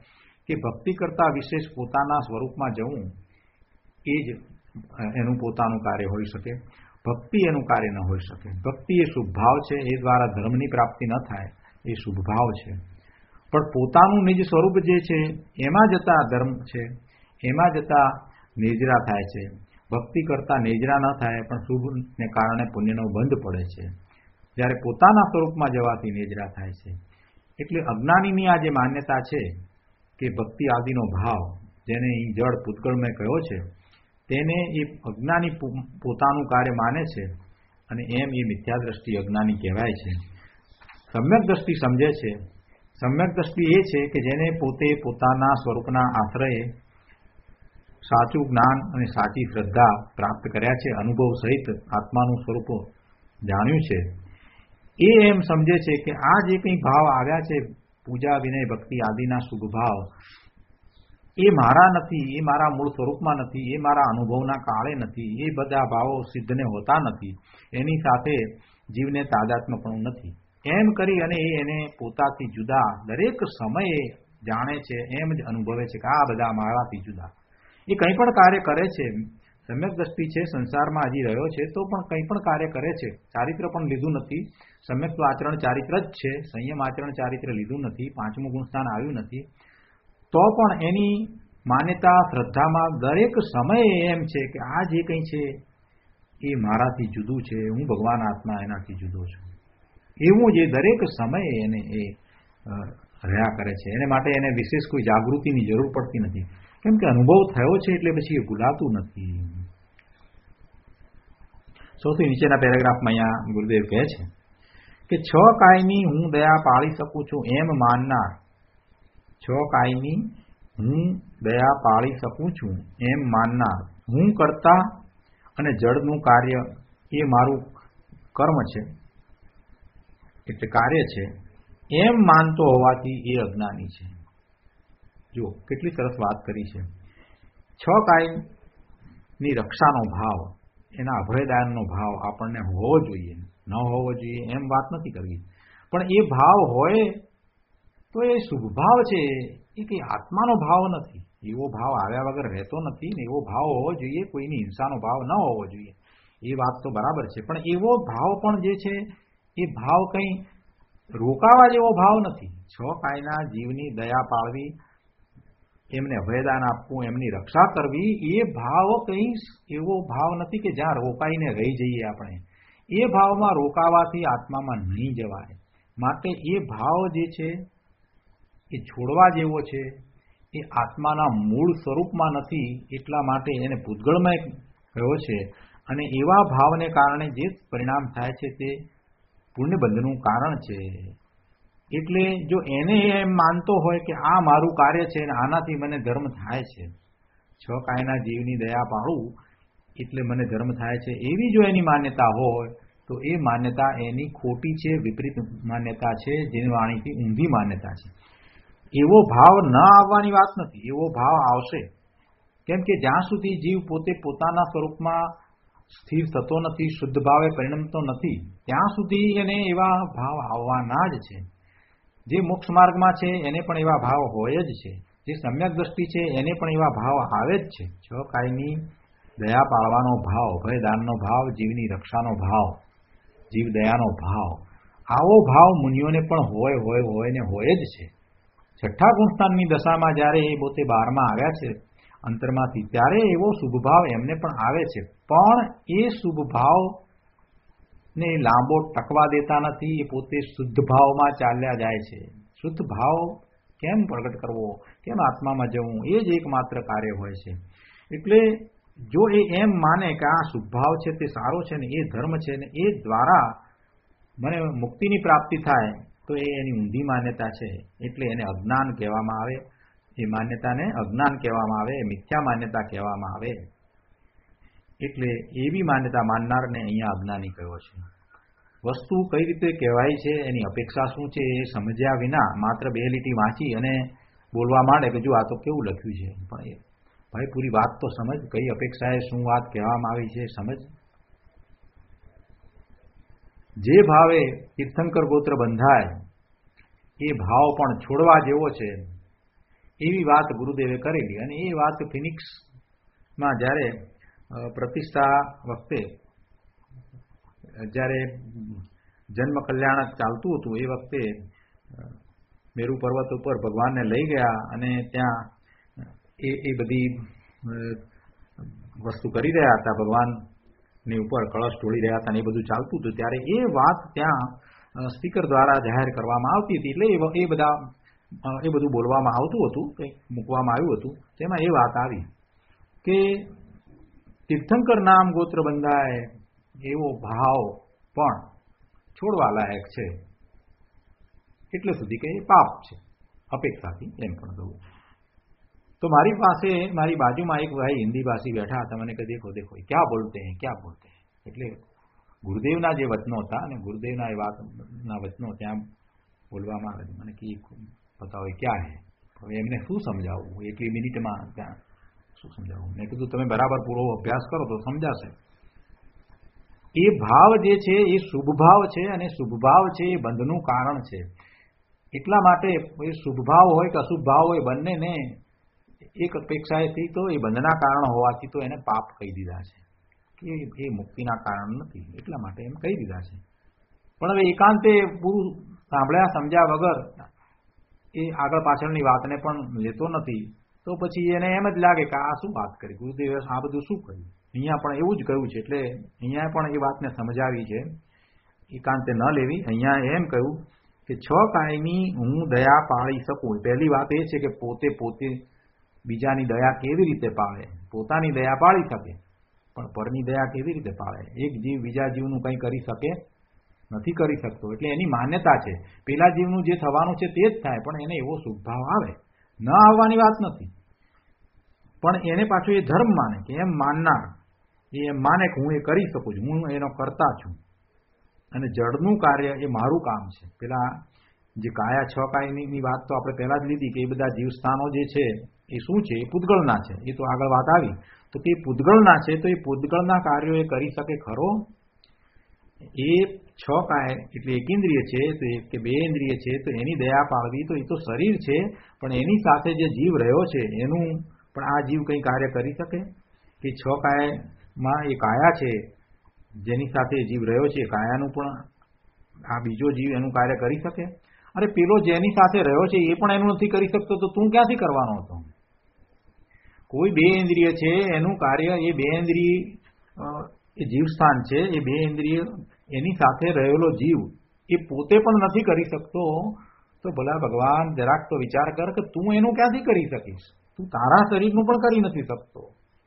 કે ભક્તિ કરતા વિશેષ પોતાના સ્વરૂપમાં જવું એ જ એનું પોતાનું કાર્ય હોઈ શકે. ભક્તિ એનું કાર્ય ન હોઈ શકે. ભક્તિ એ શુભ ભાવ છે, એ દ્વારા ધર્મની પ્રાપ્તિ ન થાય, એ શુભ ભાવ છે. પણ પોતાનું નિજ સ્વરૂપ જે છે એમાં જતા ધર્મ છે, એમાં જતા નેજરા થાય છે. ભક્તિ કરતા નેજરા ન થાય, પણ શુભને કારણે પુણ્યનો બંધ પડે છે. જ્યારે પોતાના સ્વરૂપમાં જવાથી નેજરા થાય છે. એટલે અજ્ઞાનીની આ જે માન્યતા છે કે ભક્તિ આદિનો ભાવ, જેને અહીં જળ પૂતગળમય કહ્યો છે, તેને એ અજ્ઞાની પોતાનું કાર્ય માને છે, અને એમ એ મિથ્યા દ્રષ્ટિ અજ્ઞાની કહેવાય છે. સમ્યક દ્રષ્ટિ સમજે છે. સમ્યક દ્રષ્ટિ એ છે કે જેને પોતે પોતાના સ્વરૂપના આશ્રયે સાચું જ્ઞાન અને સાચી શ્રદ્ધા પ્રાપ્ત કર્યા છે, અનુભવ સહિત આત્માનું સ્વરૂપ જાણ્યું છે, એ એમ સમજે છે કે આ જે કંઈ ભાવ આવ્યા છે, પૂજા વિનય ભક્તિ આદિના શુભ ભાવ, એ મારા નથી, એ મારા મૂળ સ્વરૂપમાં નથી, એ મારા અનુભવના કાળે નથી, એ બધા ભાવો સિદ્ધને હોતા નથી, એની સાથે જીવને તાદાત્મ્યપણું નથી. એમ કરી અને એને પોતાથી જુદા દરેક સમયે જાણે છે, એમ જ અનુભવે છે કે આ બધા મારાથી જુદા. એ કંઈ પણ કાર્ય કરે છે, સમ્યક દ્રષ્ટિ છે, સંસારમાં હજી રહ્યો છે તો પણ કંઈ પણ કાર્ય કરે છે, ચારિત્ર પણ લીધું નથી, સમ્યક તો આચરણ ચારિત્ર જ છે, સંયમ આચરણ ચારિત્ર લીધું નથી, પાંચમું ગુણસ્થાન આવ્યું નથી, તો પણ એની માન્યતા શ્રદ્ધામાં દરેક સમયે એમ છે કે આ જે કંઈ છે એ મારાથી જુદું છે, હું ભગવાન આત્મા એનાથી જુદો છું. એવું જે દરેક સમયે એને એ રહ્યા કરે છે. એને માટે એને વિશેષ કોઈ જાગૃતિની જરૂર પડતી નથી, કેમ કે અનુભવ થયો છે એટલે પછી એ ભૂલાતું નથી. સૌથી નીચેના પેરેગ્રાફમાં અહીંયા ગુરુદેવ કહે છે કે 6 કાયની હું દયા પાળી શકું છું એમ માનનાર, 6 કાયની હું દયા પાળી શકું છું એમ માનનાર, હું કરતા અને જળનું કાર્ય એ મારું કર્મ છે, એટલે કાર્ય છે, એમ માનતો હોવાથી એ અજ્ઞાની છે. જો કેટલી સરસ વાત કરી છે. 6 કાયની રક્ષાનો ભાવ, એના અભયદાનનો ભાવ આપણને હોવો જોઈએ, ન હોવો જોઈએ એમ વાત નથી કરવી, પણ એ ભાવ હોય તો એ શુભ ભાવ છે, એ કંઈ આત્માનો ભાવ નથી. એવો ભાવ આવ્યા વગર રહેતો નથી ને, એવો ભાવ હોવો જોઈએ, કોઈની હિંસાનો ભાવ ન હોવો જોઈએ, એ વાત તો બરાબર છે. પણ એવો ભાવ પણ જે છે એ ભાવ કંઈ રોકાવા જેવો ભાવ નથી. 6 કાયના જીવની દયા પાળવી, એમને અભયદાન આપવું, એમની રક્ષા કરવી, એ ભાવ કંઈ એવો ભાવ નથી કે જ્યાં રોકાઈને રહી જઈએ આપણે. એ ભાવમાં રોકાવાથી આત્મામાં નહીં જવાય. માટે એ ભાવ જે છે એ છોડવા જેવો છે, એ આત્માના મૂળ સ્વરૂપમાં નથી, એટલા માટે એને પૂતગળમય કહ્યો છે. અને એવા ભાવને કારણે જે પરિણામ થાય છે તે પુણ્યબંધનું કારણ છે. એટલે જો એને એમ માનતો હોય કે આ મારું કાર્ય છે અને આનાથી મને ધર્મ થાય છે, 6 કાયના જીવની દયા પાળું એટલે મને ધર્મ થાય છે, એવી જો એની માન્યતા હોય તો એ માન્યતા એની ખોટી છે, વિપરીત માન્યતા છે, જેની વાણીથી ઊંધી માન્યતા છે. એવો ભાવ ન આવવાની વાત નથી, એવો ભાવ આવશે. કેમ કે જ્યાં સુધી જીવ પોતે પોતાના સ્વરૂપમાં સ્થિર થતો નથી, શુદ્ધ ભાવે પરિણમતો નથી, ત્યાં સુધી એને એવા ભાવ આવવાના જ છે. જે મોક્ષ માર્ગમાં છે એને પણ એવા ભાવ હોય જ છે, જે સમ્યક દ્રષ્ટિ છે એને પણ એવા ભાવ આવે જ છે. 6 કાયની દયા પાળવાનો ભાવ, ભયદાનનો ભાવ, જીવની રક્ષાનો ભાવ, જીવ દયાનો ભાવ, આવો ભાવ મુનિઓને પણ હોય ને હોય જ છે. 6ઠ્ઠા ગુણસ્થાનની દશામાં જ્યારે એ પોતે 12માં આવ્યા છે અંતરમાંથી, ત્યારે એવો શુભ ભાવ એમને પણ આવે છે, પણ એ શુભ ભાવ ને લાંબો ટકવા દેતા નથી. એ પોતે શુદ્ધ ભાવમાં ચાલ્યા જાય છે. શુદ્ધ ભાવ કેમ પ્રગટ કરવો, કેમ આત્મામાં જવું, એ જ એકમાત્ર કાર્ય હોય છે. એટલે જો એ એમ માને કે આ શુભ ભાવ છે તે સારો છે ને, એ ધર્મ છે ને, એ દ્વારા મને મુક્તિની પ્રાપ્તિ થાય, તો એ એની ઊંધી માન્યતા છે. એટલે એને અજ્ઞાન કહેવામાં આવે. એ માન્યતાને અજ્ઞાન કહેવામાં આવે, મિથ્યા માન્યતા કહેવામાં આવે. એટલે એવી માન્યતા માનનારને અહીંયા અજ્ઞાની કહ્યો છે. વસ્તુ કઈ રીતે કહેવાય છે, એની અપેક્ષા શું છે, એ સમજ્યા વિના માત્ર 2 લીટી વાંચી અને બોલવા માંડે કે જો આ તો કેવું લખ્યું છે, પણ ભાઈ પૂરી વાત તો સમજ, કઈ અપેક્ષાએ શું વાત કહેવામાં આવી છે સમજ. જે ભાવે તીર્થંકર ગોત્ર બંધાય એ ભાવ પણ છોડવા જેવો છે. એવી વાત ગુરુદેવે કરેલી. અને એ વાત ફિનિક્સમાં જ્યારે પ્રતિષ્ઠા વખતે જ્યારે જન્મ કલ્યાણક ચાલતું હતું એ વખતે મેરુ પર્વત ઉપર ભગવાનને લઈ ગયા અને ત્યાં એ બધી વસ્તુ કરી રહ્યા હતા, ભગવાનની ઉપર કળશ ઢોળી રહ્યા હતા અને એ બધું ચાલતું હતું. ત્યારે એ વાત ત્યાં સ્પીકર દ્વારા જાહેર કરવામાં આવતી હતી. એટલે એ બધું બોલવામાં આવતું હતું, કંઈક મૂકવામાં આવ્યું હતું. તેમાં એ વાત આવી કે તીર્થંકર નામ ગોત્ર બંધાય એવો ભાવ પણ છોડવા લાયક છે, એટલે સુધી કે એ પાપ છે અપેક્ષાથી, એમ પણ કહું. તો મારી પાસે મારી બાજુમાં એક ભાઈ હિન્દી ભાષી બેઠા હતા. મને કહે દેખો દેખો ક્યાં બોલતે હૈ ક્યાં બોલતે હૈ. એટલે ગુરુદેવના જે વચનો હતા અને ગુરુદેવના એ વાતના વચનો ત્યાં બોલવામાં આવે. મને કે બતાવો ક્યાં હે. હવે એમને શું સમજાવવું એટલી મિનિટમાં, ત્યાં શું સમજાવવું. મેં કીધું તમે બરાબર પૂરો અભ્યાસ કરો તો સમજાશે. એ ભાવ જે છે એ શુભ ભાવ છે અને શુભ ભાવ છે એ બંધનું કારણ છે. એટલા માટે એ શુભ ભાવ હોય કે અશુભ ભાવ હોય બંનેને એક અપેક્ષાએથી તો એ બંધના કારણ હોવાથી તો એને પાપ કહી દીધા છે કે એ મુક્તિના કારણ નથી. એટલા માટે એમ કહી દીધા છે. પણ હવે એકાંતે પૂરું સાંભળ્યા સમજ્યા વગર એ આગળ પાછળની વાતને પણ લેતો નથી, તો પછી એને એમ જ લાગે કે આ શું વાત કરી ગુરુદેવે, આ બધું શું કહ્યું. અહીંયા પણ એવું જ કહ્યું છે. એટલે અહીંયા પણ એ વાતને સમજાવી છે, એકાંતે ન લેવી. અહીંયા એમ કહ્યું કે 6 કાયની હું દયા પાળી શકું. પહેલી વાત એ છે કે પોતે બીજાની દયા કેવી રીતે પાળે. પોતાની દયા પાળી શકે પણ પરની દયા કેવી રીતે પાળે. એક જીવ બીજા જીવનું કંઈ કરી શકે નથી, કરી શકતો. એટલે એની માન્યતા છે પેલા જીવનું જે થવાનું છે તે જ થાય, પણ એને એવો શુભ ભાવ આવે. ન આવવાની વાત નથી, પણ એને પાછું એ ધર્મ માને કે એમ માનનાર એમ માને કે હું એ કરી શકું છું, હું એનો કરતા છું અને જળનું કાર્ય એ મારું કામ છે. પેલા જે કાયા 6 કાયની વાત તો આપણે પહેલા જ લીધી કે એ બધા જીવસ્થાનો જે છે એ શું છે, એ પૂતગળના છે. એ તો આગળ વાત આવી. તો તે પૂતગળના છે, તો એ પૂતગળના કાર્યો એ કરી શકે ખરો? એ 6 કાય એટલે એકેન્દ્રિય છે, તો કે 2 ઇન્દ્રિય છે, તો એની દયા પાળવી તો એ તો શરીર છે, પણ એની સાથે જે જીવ રહ્યો છે એનું પણ આ જીવ કંઈ કાર્ય કરી શકે? કે 6 કાયમાં એ કાયા છે જેની સાથે જીવ રહ્યો છે, કાયાનું પણ આ બીજો જીવ એનું કાર્ય કરી શકે? અરે પેલો જેની સાથે રહ્યો છે એ પણ એનું નથી કરી શકતો, તો તું ક્યાંથી કરવાનો હતો? કોઈ 2 ઇન્દ્રિય છે એનું કાર્ય, એ 2 ઇન્દ્રિય એ જીવસ્થાન છે, એ 2 ઇન્દ્રિય એની સાથે રહેલો જીવ એ પોતે પણ નથી કરી શકતો, તો ભલા ભગવાન જરાક તો વિચાર કર કે તું એનું ક્યાંથી કરી શકીશ? તું તારા શરીરનું પણ કરી નથી શકતો,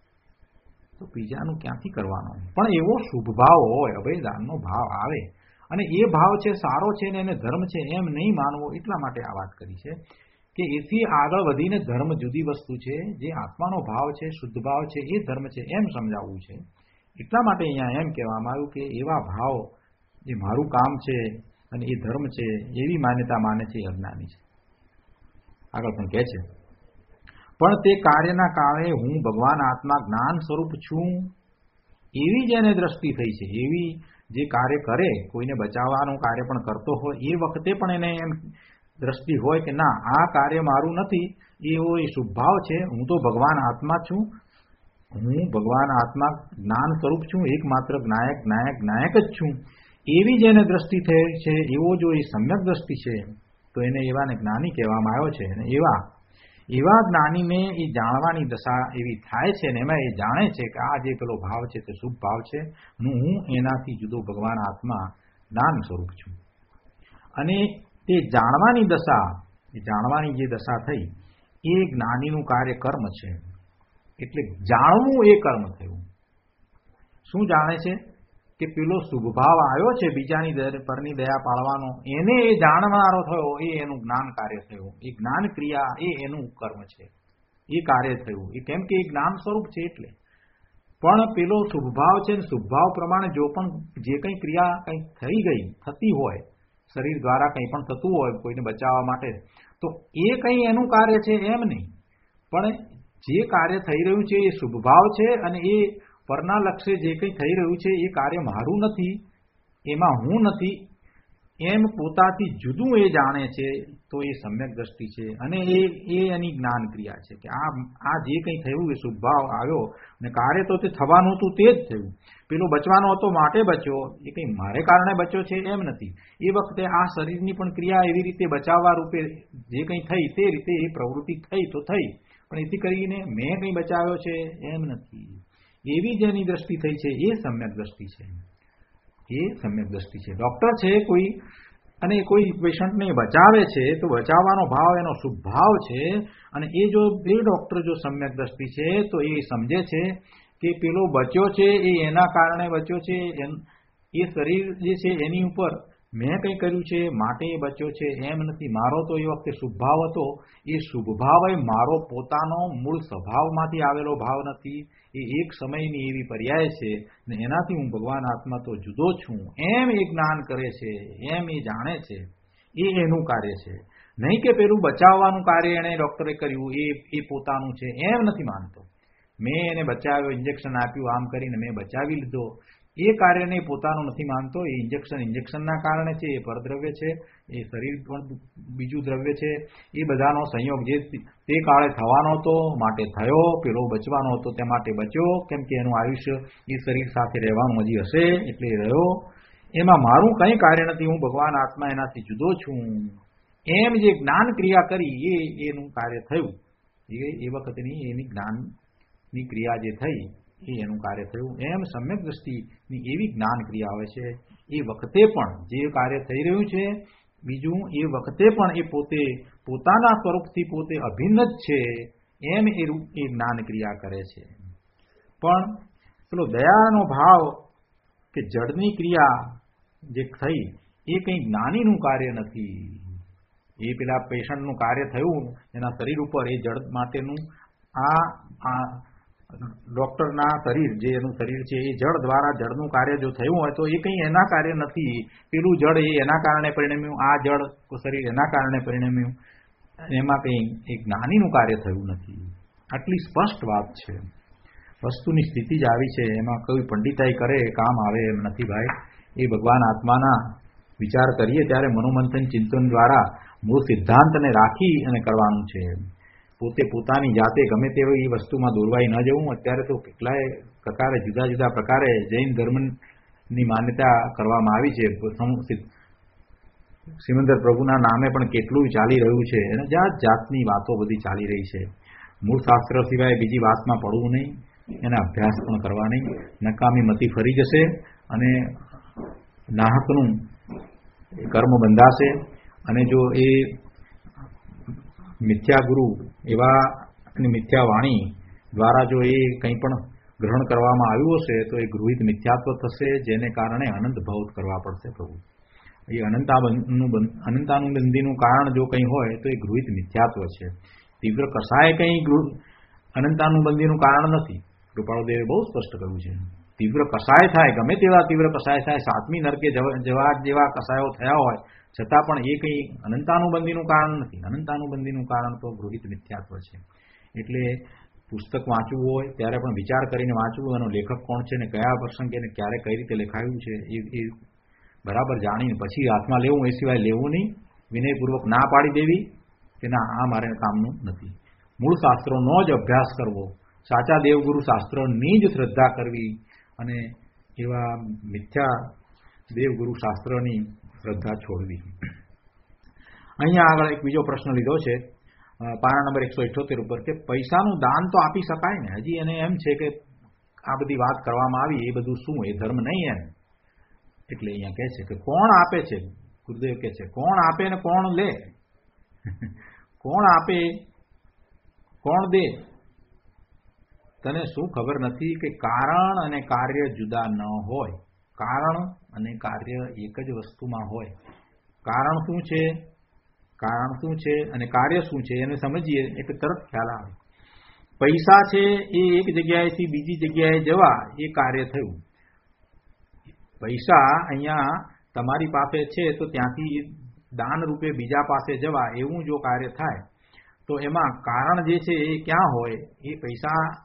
તો બીજાનું ક્યાંથી કરવાનું? પણ એવો શુભ ભાવ હોય, અભયદાનનો ભાવ આવે અને એ ભાવ છે સારો છે ને એને ધર્મ છે એમ નહીં માનવો. એટલા માટે આ વાત કરી છે કે એથી આગળ વધીને ધર્મ જુદી વસ્તુ છે. જે આત્માનો ભાવ છે, શુદ્ધ ભાવ છે, એ ધર્મ છે એમ સમજાવવું છે. એટલા માટે અહીંયા એમ કહેવામાં આવ્યું કે એવા ભાવ જે મારું કામ છે અને એ ધર્મ છે એવી માન્યતા માને છે એ અજ્ઞાની છે. આગળ પણ કહે છે પણ તે કાર્યના કારણે હું ભગવાન આત્મા જ્ઞાન સ્વરૂપ છું એવી જેને દ્રષ્ટિ થઈ છે, એવી જે કાર્ય કરે, કોઈને બચાવવાનું કાર્ય પણ કરતો હોય એ વખતે પણ એને એમ દ્રષ્ટિ હોય કે ના આ કાર્ય મારું નથી, એવો એ શુભ ભાવ છે. હું તો ભગવાન આત્મા છું, હું ભગવાન આત્મા જ્ઞાન સ્વરૂપ છું, એકમાત્ર જ્ઞાયક જ છું, એવી જેને દ્રષ્ટિ થઈ છે, એવો જો એ સમ્યક દ્રષ્ટિ છે તો એને એવાને જ્ઞાની કહેવામાં આવ્યો છે. અને એવા જ્ઞાનીને એ જાણવાની દશા એવી થાય છે ને એમાં એ જાણે છે કે આ જે પેલો ભાવ છે તે શુભ ભાવ છે, હું એનાથી જુદો ભગવાન આત્મા જ્ઞાન સ્વરૂપ છું. અને તે જાણવાની દશા, એ જાણવાની જે દશા થઈ એ જ્ઞાનીનું કાર્ય કર્મ છે. એટલે જાણવું એ કર્મ થયું. શું જાણે છે? કે પેલો શુભ ભાવ આવ્યો છે બીજાની પરની દયા પાળવાનો, એને એ જાણનારો થયો, એ એનું જ્ઞાન કાર્ય થયું. એ જ્ઞાન ક્રિયા એ એનું કર્મ છે, એ કાર્ય થયું. એ કેમ કે એ જ્ઞાન સ્વરૂપ છે એટલે. પણ પેલો શુભ ભાવ છે ને શુભ ભાવ પ્રમાણે જો પણ જે કંઈ ક્રિયા કંઈ થતી હોય, શરીર દ્વારા કંઈ પણ થતું હોય કોઈને બચાવવા માટે, તો એ કંઈ એનું કાર્ય છે એમ નહીં. પણ જે કાર્ય થઈ રહ્યું છે એ શુભ ભાવ છે, અને એ પરના લક્ષ્ય જે કંઈ થઈ રહ્યું છે એ કાર્ય મારું નથી, એમાં હું નથી, એમ પોતાથી જુદું એ જાણે છે તો એ સમ્યક દ્રષ્ટિ છે. અને એ એની જ્ઞાન ક્રિયા છે કે આ જે કંઈ થયું એ શુભભાવ આવ્યો અને કાર્ય તો તે થવાનું હતું તે જ થયું. પેલો બચવાનો હતો માટે બચ્યો, એ કંઈ મારે કારણે બચ્યો છે એમ નથી. એ વખતે આ શરીરની પણ ક્રિયા એવી રીતે બચાવવા રૂપે જે કંઈ થઈ તે રીતે એ પ્રવૃત્તિ થઈ તો થઈ, પણ એથી કરીને મેં કંઈ બચાવ્યો છે એમ નથી. એવી જેની દ્રષ્ટિ થઈ છે એ સમ્યક દ્રષ્ટિ છે. એ સમ્યક દ્રષ્ટિ છે. ડોક્ટર છે કોઈ પેશન્ટને બચાવે છે તો બચાવવાનો ભાવ એનો શુભ ભાવ છે. અને એ ડોક્ટર જો સમ્યક દ્રષ્ટિ છે તો એ સમજે છે કે પેલો બચ્યો છે એ એના કારણે બચ્યો છે. એ શરીર જે છે એની ઉપર મેં કંઈ કર્યું છે માટે એ બચ્યો છે એમ નથી. મારો તો એ વખતે શુભ ભાવ હતો. એ શુભ ભાવ એ મારો પોતાનો મૂળ સ્વભાવમાંથી આવેલો ભાવ નથી. એ એક સમયની એવી પર્યાય છે ને એનાથી હું ભગવાન આત્મા તો જુદો છું એમ એ જ્ઞાન કરે છે, એમ એ જાણે છે. એ એનું કાર્ય છે. નહીં કે પેલું બચાવવાનું કાર્ય એણે ડોક્ટરે કર્યું એ પોતાનું છે એમ નથી માનતો. મેં એને બચાવ્યો, ઇન્જેક્શન આપ્યું, આમ કરીને મેં બચાવી લીધો, એ કાર્યને પોતાનું નથી માનતો. એ ઇન્જેક્શનના કારણે છે, એ પરદ્રવ્ય છે, એ શરીર પણ બીજું દ્રવ્ય છે. એ બધાનો સંયોગ જે તે કાળે થવાનો હતો માટે થયો, પેલો બચવાનો હતો તે માટે બચ્યો, કેમ કે એનું આયુષ્ય એ શરીર સાથે રહેવાનું હજી હશે એટલે રહ્યો. એમાં મારું કંઈ કાર્ય નથી. હું ભગવાન આત્મા એનાથી જુદો છું એમ જે જ્ઞાન ક્રિયા કરી એનું કાર્ય થયું. એ વખતની એની જ્ઞાનની ક્રિયા જે થઈ એનું કાર્ય થયું. એમ સમ્યક દ્રષ્ટિની એવી જ્ઞાન ક્રિયા આવે છે. એ વખતે પણ જે કાર્ય થઈ રહ્યું છે બીજું, એ વખતે પણ એ પોતાના સ્વરૂપથી પોતે અભિન્ન જ છે એમ એ જ્ઞાન ક્રિયા કરે છે. પણ પેલો દયાનો ભાવ કે જડની ક્રિયા જે થઈ એ કંઈ જ્ઞાનીનું કાર્ય નથી. એ પેલા પેશન્ટનું કાર્ય થયું એના શરીર ઉપર, એ જડ માટેનું આ ડોક્ટરના શરીર જે એનું શરીર છે એ જળ દ્વારા જળનું કાર્ય જો થયું હોય તો એ કંઈ એના કાર્ય નથી. પેલું જળ એ એના કારણે પરિણમ્યું, આ જળ શરીર એના કારણે પરિણમ્યું. એમાં કંઈ એક જ્ઞાનીનું કાર્ય થયું નથી. આટલી સ્પષ્ટ વાત છે. વસ્તુની સ્થિતિ જ આવી છે. એમાં કોઈ પંડિતાઈ કરે કામ આવે એમ નથી ભાઈ. એ ભગવાન આત્માના વિચાર કરીએ ત્યારે મનોમંથન ચિંતન દ્વારા મૂળ સિદ્ધાંતને રાખી અને કરવાનું છે. પોતે પોતાની જાતે ગમે તેવી વસ્તુમાં દોરવાઈ ન જવું. અત્યારે તો કેટલાય પ્રકારે જુદા જુદા પ્રકારે જૈન ધર્મની માન્યતા કરવામાં આવી છે. સિમંદર પ્રભુના નામે પણ કેટલું ચાલી રહ્યું છે અને જાત જાતની વાતો બધી ચાલી રહી છે. મૂળ શાસ્ત્ર સિવાય બીજી વાતમાં પડવું નહીં, એના અભ્યાસ પણ કરવા નહીં. નકામી મતી ફરી જશે અને નાહકનું કર્મ બંધાશે. અને જો એ મિથ્યા ગુરુ એવા મિથ્યા વાણી દ્વારા જો એ કંઈ પણ ગ્રહણ કરવામાં આવ્યું હશે તો એ ગૃહિત મિથ્યાત્વ થશે, જેને કારણે અનંત ભવ કરવા પડશે. પ્રભુ એ અનંતાનુબંધીનું કારણ જો કંઈ હોય તો એ ગૃહિત મિથ્યાત્વ છે. તીવ્ર કસાય કંઈ અનંતાનુબંધીનું કારણ નથી. કૃપાળુદેવે બહુ સ્પષ્ટ કહ્યું છે. તીવ્ર કસાય થાય, ગમે તેવા તીવ્ર કસાય થાય, સાતમી નરકે જેવા કસાયો થયા હોય છતાં પણ એ કંઈ અનંતાનુબંધીનું કારણ નથી. અનંતાનુબંધીનું કારણ તો ગૃહિત મિથ્યાત્વ છે. એટલે પુસ્તક વાંચવું હોય ત્યારે પણ વિચાર કરીને વાંચવું. એનો લેખક કોણ છે ને કયા પ્રસંગે ને ક્યારે કઈ રીતે લખાયું છે એ બરાબર જાણીને પછી હાથમાં લેવું. એ સિવાય લેવું નહીં. વિનયપૂર્વક ના પાડી દેવી કે ના આ મારે કામનું નથી. મૂળ શાસ્ત્રોનો જ અભ્યાસ કરવો, સાચા દેવગુરુ શાસ્ત્રોની જ શ્રદ્ધા કરવી અને એવા મિથ્યા દેવગુરુ શાસ્ત્રની શ્રદ્ધા છોડવી. અહીંયા આગળ એક બીજો પ્રશ્ન લીધો છે પાના નંબર 178 ઉપર કે પૈસાનું દાન તો આપી શકાય ને. હજી એને એમ છે કે આ બધી વાત કરવામાં આવી એ બધું શું, એ ધર્મ નહીં એમ. એટલે અહીંયા કહે છે કે કોણ આપે છે. ગુરુદેવ કહે છે કોણ આપે ને કોણ લે, કોણ આપે કોણ દે. તને શું ખબર નથી કે કારણ અને કાર્ય જુદા ન હોય. કારણ અને કાર્ય એક જ વસ્તુમાં હોય. કારણ શું છે અને કાર્ય શું છે એને સમજીએ એટલે તરત ખ્યાલ આવે. પૈસા છે એ એક જગ્યાએથી બીજી જગ્યાએ જવા એ કાર્ય થયું. પૈસા અહીંયા તમારી પાસે છે તો ત્યાંથી દાન રૂપે બીજા પાસે જવા એવું જો કાર્ય થાય તો એમાં કારણ જે છે એ ક્યાં હોય. એ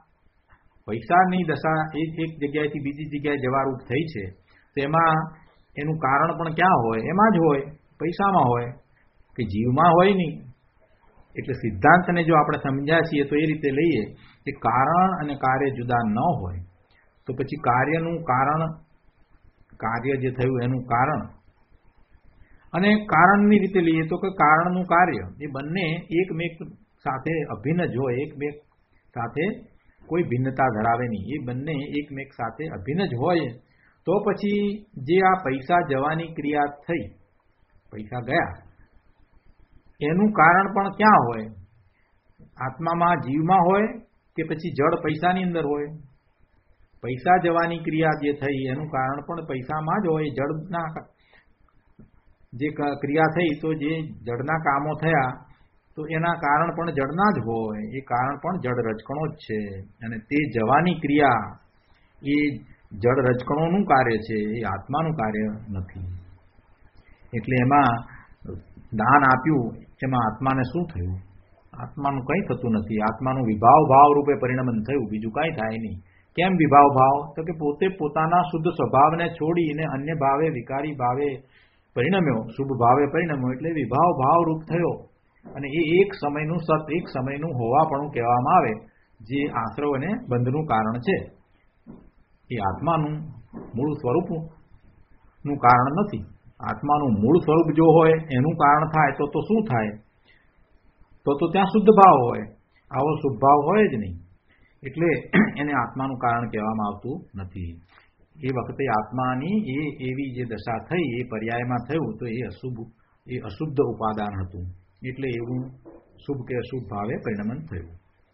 પૈસાની દશા એક જગ્યાએથી બીજી જગ્યાએ જવા રૂપ થઈ છે. તેમાં એનું કારણ પણ ક્યાં હોય? એમાં જ હોય, પૈસામાં હોય, કે જીવમાં હોય નહીં. એટલે સિદ્ધાંતને જો આપણે સમજ્યા છીએ તો એ રીતે લઈએ કે કારણ અને કાર્ય જુદા ન હોય તો પછી કાર્યનું કારણ, કાર્ય જે થયું એનું કારણ, અને કારણની રીતે લઈએ તો કે કારણનું કાર્ય, એ બંને એકમેક સાથે અભિન્ન જ હોય, એકમેક સાથે કોઈ ભિન્નતા ધરાવે નહીં. એ બંને એકમેક સાથે અભિન્ન જ હોય તો પછી જે આ પૈસા જવાની ક્રિયા થઈ, પૈસા ગયા, એનું કારણ પણ ક્યાં હોય? આત્મામાં, જીવમાં હોય કે પછી જડ પૈસાની અંદર હોય? પૈસા જવાની ક્રિયા જે થઈ એનું કારણ પણ પૈસામાં જ હોય. જડના જે ક્રિયા થઈ તો જે જડના કામો થયા તો એના કારણ પણ જડના જ હોય. એ કારણ પણ જડ રજકણો જ છે. અને તે જવાની ક્રિયા એ જડ રજકણોનું કાર્ય છે, એ આત્માનું કાર્ય નથી. એટલે એમાં દાન આપ્યું, એમાં આત્માને શું થયું? આત્માનું કંઈ થતું નથી. આત્માનું વિભાવ ભાવ રૂપે પરિણમન થયું, બીજું કાંઈ થાય નહીં. કેમ વિભાવ ભાવ? તો કે પોતે પોતાના શુદ્ધ સ્વભાવને છોડીને અન્ય ભાવે, વિકારી ભાવે પરિણમ્યો, શુભ ભાવે પરિણમ્યો, એટલે વિભાવ ભાવ રૂપ થયો. અને એ એક સમયનું સત, એક સમયનું હોવાપણું કહેવામાં આવે, જે આશ્રવ અને બંધનું કારણ છે. એ આત્માનું મૂળ સ્વરૂપનું કારણ નથી. આત્માનું મૂળ સ્વરૂપ જો હોય, એનું કારણ થાય તો શું થાય? તો ત્યાં શુદ્ધ ભાવ હોય, આવો શુભ ભાવ હોય જ નહીં. એટલે એને આત્માનું કારણ કહેવામાં આવતું નથી. એ વખતે આત્માની એ એવી જે દશા થઈ, એ પર્યાયમાં થયું તો એ અશુદ્ધ ઉપાદાન હતું. એટલે એવું શુભ કે અશુભ ભાવે પરિણમન થયું.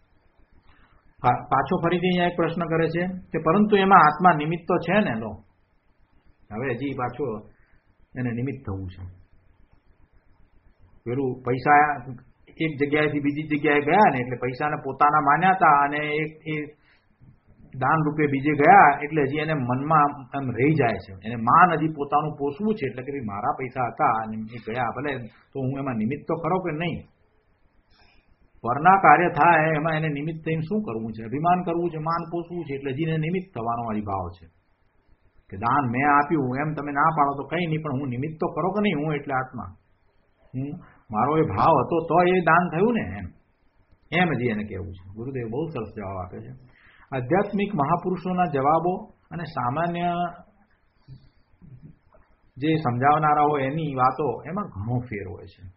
પાછો ફરીથી અહીંયા એક પ્રશ્ન કરે છે કે પરંતુ એમાં આત્મા નિમિત્ત તો છે ને? લો, હવે હજી પાછો એને નિમિત્ત થવું છે. પેલું પૈસા એક જગ્યાએથી બીજી જગ્યાએ ગયા ને, એટલે પૈસાને પોતાના માન્યા હતા, અને એ દાન રૂપે બીજે ગયા, એટલે હજી એને મનમાં એમ રહી જાય છે. એને માન હજી પોતાનું પોષવું છે, એટલે કે મારા પૈસા હતા અને એ ગયા, ભલે તો હું એમાં નિમિત્ત તો ખરો કે નહીં? પરના કાર્ય થાય એમાં એને નિમિત્ત થઈને શું કરવું છે? અભિમાન કરવું છે, માન પોષવું છે, એટલે હજી એને નિમિત્ત થવાનો અભિભાવ છે કે દાન મેં આપ્યું એમ તમે ના પાડો તો કંઈ નહીં, પણ હું નિમિત્ત તો ખરો કે નહીં? હું એટલે આત્મા, હું, મારો એ ભાવ હતો તો એ દાન થયું ને, એમ હજી એને કહેવું છે. ગુરુદેવ બહુ સરસ જવાબ આપે છે. આધ્યાત્મિક મહાપુરુષોના જવાબો અને સામાન્ય જે સમજાવનારા હોય એની વાતો, એમાં ઘણો ફેર હોય છે.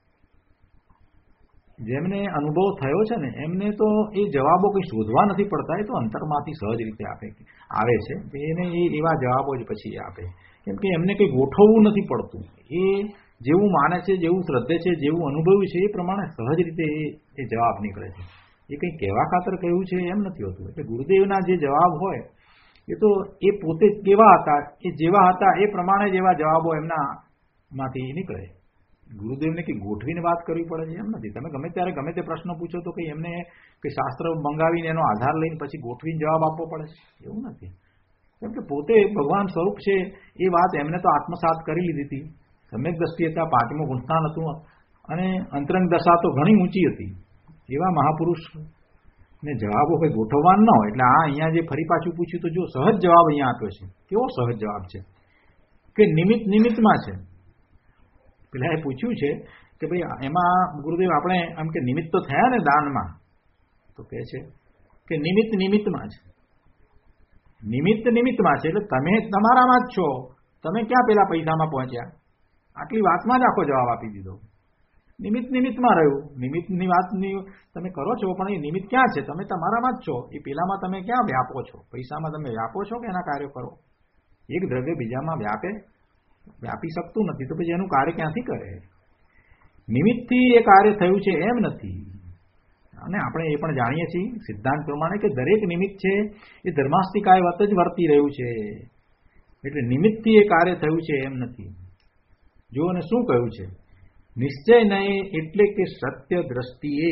જેમને અનુભવ થયો છે ને એમને તો એ જવાબો કંઈ શોધવા નથી પડતા, એ તો અંતરમાંથી સહજ રીતે આવે છે. એને એવા જવાબો જ પછી આપે, કેમ કે એમને કંઈ ગોઠવવું નથી પડતું. એ જેવું માને છે, જેવું શ્રદ્ધે છે, જેવું અનુભવ્યું છે, એ પ્રમાણે સહજ રીતે એ જવાબ નીકળે છે. એ કંઈ કહેવા ખાતર કહ્યું છે એમ નથી હોતું. એટલે ગુરુદેવના જે જવાબ હોય એ તો એ પોતે કેવા હતા, એ જેવા હતા એ પ્રમાણે જ એવા જવાબો એમનામાંથી નીકળે. ગુરુદેવને કંઈ ગોઠવીને વાત કરવી પડે છે એમ નથી. તમે ગમે ત્યારે ગમે તે પ્રશ્ન પૂછો તો કંઈ એમને કંઈ શાસ્ત્ર મંગાવીને એનો આધાર લઈને પછી ગોઠવીને જવાબ આપવો પડે છે એવું નથી. કેમ કે પોતે ભગવાન સ્વરૂપ છે એ વાત એમને તો આત્મસાત કરી લીધી હતી. સમ્યક દ્રષ્ટિ હતા, પાંચમું ગુણસ્થાન હતું, અને અંતરંગ દશા તો ઘણી ઊંચી હતી. એવા મહાપુરુષને જવાબો કંઈ ગોઠવવા ન હોય. એટલે આ અહીંયા જે ફરી પાછું પૂછ્યું તો જો સહજ જવાબ અહીંયા આપ્યો છે. કેવો સહજ જવાબ છે કે નિમિત્તમાં છે. પેલા એ પૂછ્યું છે કે ભાઈ એમાં ગુરુદેવ આપણે આમ કે નિમિત્ત તો થયા ને દાનમાં, તો કહે છે કે નિમિત્તમાં છે. નિમિત્તમાં છે એટલે તમે તમારામાં જ છો. તમે ક્યાં પેલા પૈસામાં પહોંચ્યા? આટલી વાતમાં જ આખો જવાબ આપી દીધો. નિમિત્તમાં રહ્યું. નિમિત્તની વાતની તમે કરો છો, પણ એ નિમિત્ત ક્યાં છે? તમે તમારામાં જ છો. એ પેલામાં તમે ક્યાં વ્યાપો છો? પૈસામાં તમે વ્યાપો છો કે એના કાર્યો કરો? એક દ્રવ્ય બીજામાં વ્યાપી શકતું નથી, તો પછી એનું કાર્ય ક્યાંથી કરે? નિમિત્તથી એ કાર્ય થયું છે એમ નથી. અને આપણે એ પણ જાણીએ છીએ સિદ્ધાંત પ્રમાણે કે દરેક નિમિત્ત છે એ ધર્માસ્તિકાયવત જ વર્તી રહ્યું છે. એટલે નિમિત્તથી એ કાર્ય થયું છે એમ નથી. જો અને શું કહ્યું છે? નિશ્ચય નહીં એટલે કે સત્ય દ્રષ્ટિએ,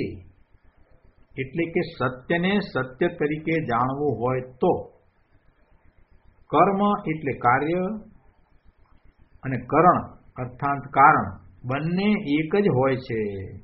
એટલે કે સત્યને સત્ય તરીકે જાણવું હોય તો કર્મ એટલે કાર્ય અને કરણ અર્થાત કારણ બંને એક જ હોય છે.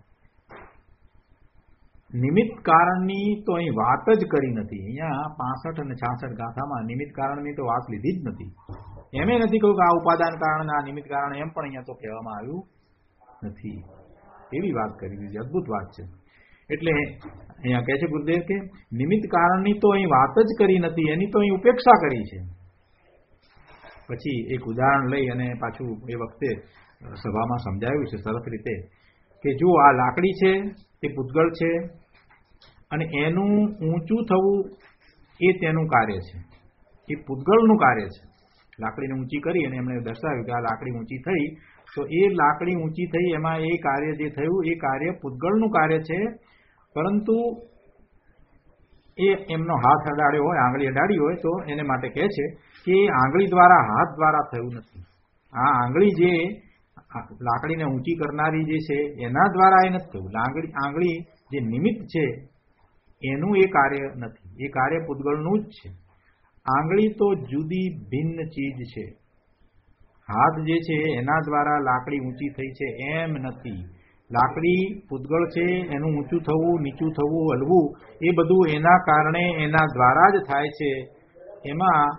નિમિત્ત કારણની તો અહીં વાત જ કરી નથી. અહીંયા 65 અને 66 ગાથામાં નિમિત્ત કારણની તો વાત લીધી જ નથી. એમ નથી કહ્યું કે આ ઉપાદાન કારણ આ નિમિત્ત કારણ, એમ પણ અહીંયા તો કહેવામાં આવ્યું નથી. એવી વાત કરી દીધી, અદભુત વાત છે. એટલે અહીંયા કહે છે ગુરુદેવ કે નિમિત્ત કારણની તો અહીં વાત જ કરી નથી, એની તો અહીં ઉપેક્ષા કરી છે. પછી એક ઉદાહરણ લઈ અને પાછું એ વખતે સભામાં સમજાવ્યું છે સરસ રીતે કે જો આ લાકડી છે તે પૂતગળ છે અને એનું ઊંચું થવું એ તેનું કાર્ય છે, એ પૂતગળનું કાર્ય છે. લાકડીને ઊંચી કરી અને એમણે દર્શાવ્યું કે આ લાકડી ઊંચી થઈ, તો એ લાકડી ઊંચી થઈ એમાં એ કાર્ય જે થયું એ કાર્ય પૂતગળનું કાર્ય છે. પરંતુ એ એમનો હાથ અડાડ્યો હોય, આંગળી અડાડી હોય, તો એને માટે કહે છે કે આંગળી દ્વારા, હાથ દ્વારા થયું નથી. આ આંગળી જે લાકડીને ઊંચી કરનારી જે છે એના દ્વારા એ નથી થયું. આંગળી જે નિમિત્ત છે એનું એ કાર્ય નથી, એ કાર્ય પૂતગળનું જ છે. આંગળી તો જુદી ભિન્ન ચીજ છે. હાથ જે છે એના દ્વારા લાકડી ઊંચી થઈ છે એમ નથી. લાકડી પૂતગળ છે, એનું ઊંચું થવું, નીચું થવું, હલવું એ બધું એના કારણે, એના દ્વારા જ થાય છે. એમાં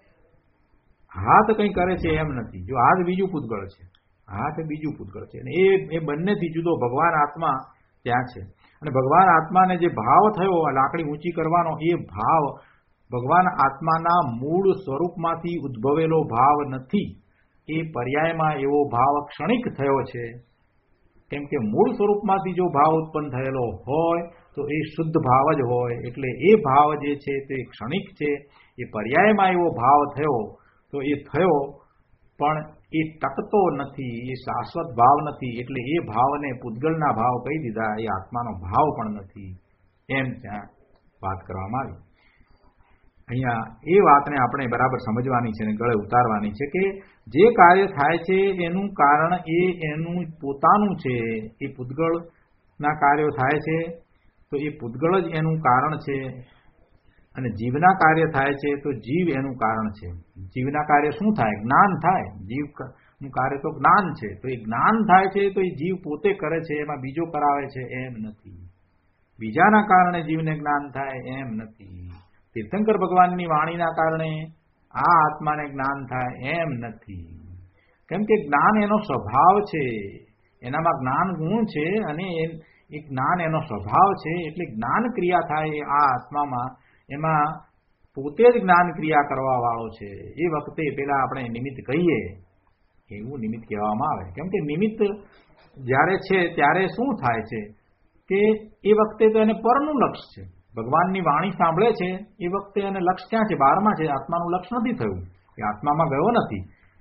હાથ કંઈ કરે છે એમ નથી. જો હાથ બીજું પૂતગળ છે, હાથ બીજું પૂતગળ છે, અને એ બંનેથી જુદો ભગવાન આત્મા ત્યાં છે. અને ભગવાન આત્માને જે ભાવ થયો લાકડી ઊંચી કરવાનો, એ ભાવ ભગવાન આત્માના મૂળ સ્વરૂપમાંથી ઉદ્ભવેલો ભાવ નથી. એ પર્યાયમાં એવો ભાવ ક્ષણિક થયો છે. કેમ કે મૂળ સ્વરૂપમાંથી જો ભાવ ઉત્પન્ન થયેલો હોય તો એ શુદ્ધ ભાવ જ હોય. એટલે એ ભાવ જે છે તે ક્ષણિક છે. એ પર્યાયમાં એવો ભાવ થયો તો એ થયો, પણ એ ટકતો નથી, એ શાશ્વત ભાવ નથી. એટલે એ ભાવને પૂતગળના ભાવ કહી દીધા, એ આત્માનો ભાવ પણ નથી, એમ ત્યાં વાત કરવામાં આવી. અહીંયા એ વાતને આપણે બરાબર સમજવાની છે અને ગળે ઉતારવાની છે કે જે કાર્ય થાય છે એનું કારણ એ એનું પોતાનું છે. એ પૂતગળના કાર્યો થાય છે તો એ પૂતગળ જ એનું કારણ છે, અને જીવના કાર્ય થાય છે તો જીવ એનું કારણ છે. જીવના કાર્ય શું થાય? જ્ઞાન થાય. જીવનું કાર્ય તો જ્ઞાન છે, તો એ જ્ઞાન થાય છે તો એ જીવ પોતે કરે છે, એમાં બીજો કરાવે છે એમ નથી. બીજાના કારણે જીવને જ્ઞાન થાય એમ નથી. તીર્થંકર ભગવાનની વાણીના કારણે આ આત્માને જ્ઞાન થાય એમ નથી. કેમ કે જ્ઞાન એનો સ્વભાવ છે, એનામાં જ્ઞાન ગુણ છે અને એ જ્ઞાન એનો સ્વભાવ છે. એટલે જ્ઞાન ક્રિયા થાય આ આત્મામાં, એમાં પોતે જ જ્ઞાન ક્રિયા કરવા વાળો છે. એ વખતે પેલા આપણે નિમિત્ત કહીએ એવું નિમિત્ત કહેવામાં આવે. કેમ કે નિમિત્ત જ્યારે છે ત્યારે શું થાય છે કે એ વખતે તો એને પરનું લક્ષ છે. ભગવાનની વાણી સાંભળે છે એ વખતે એને લક્ષ ક્યાં છે? બહારમાં છે. આત્માનું લક્ષ નથી થયું, એ આત્મામાં ગયો નથી.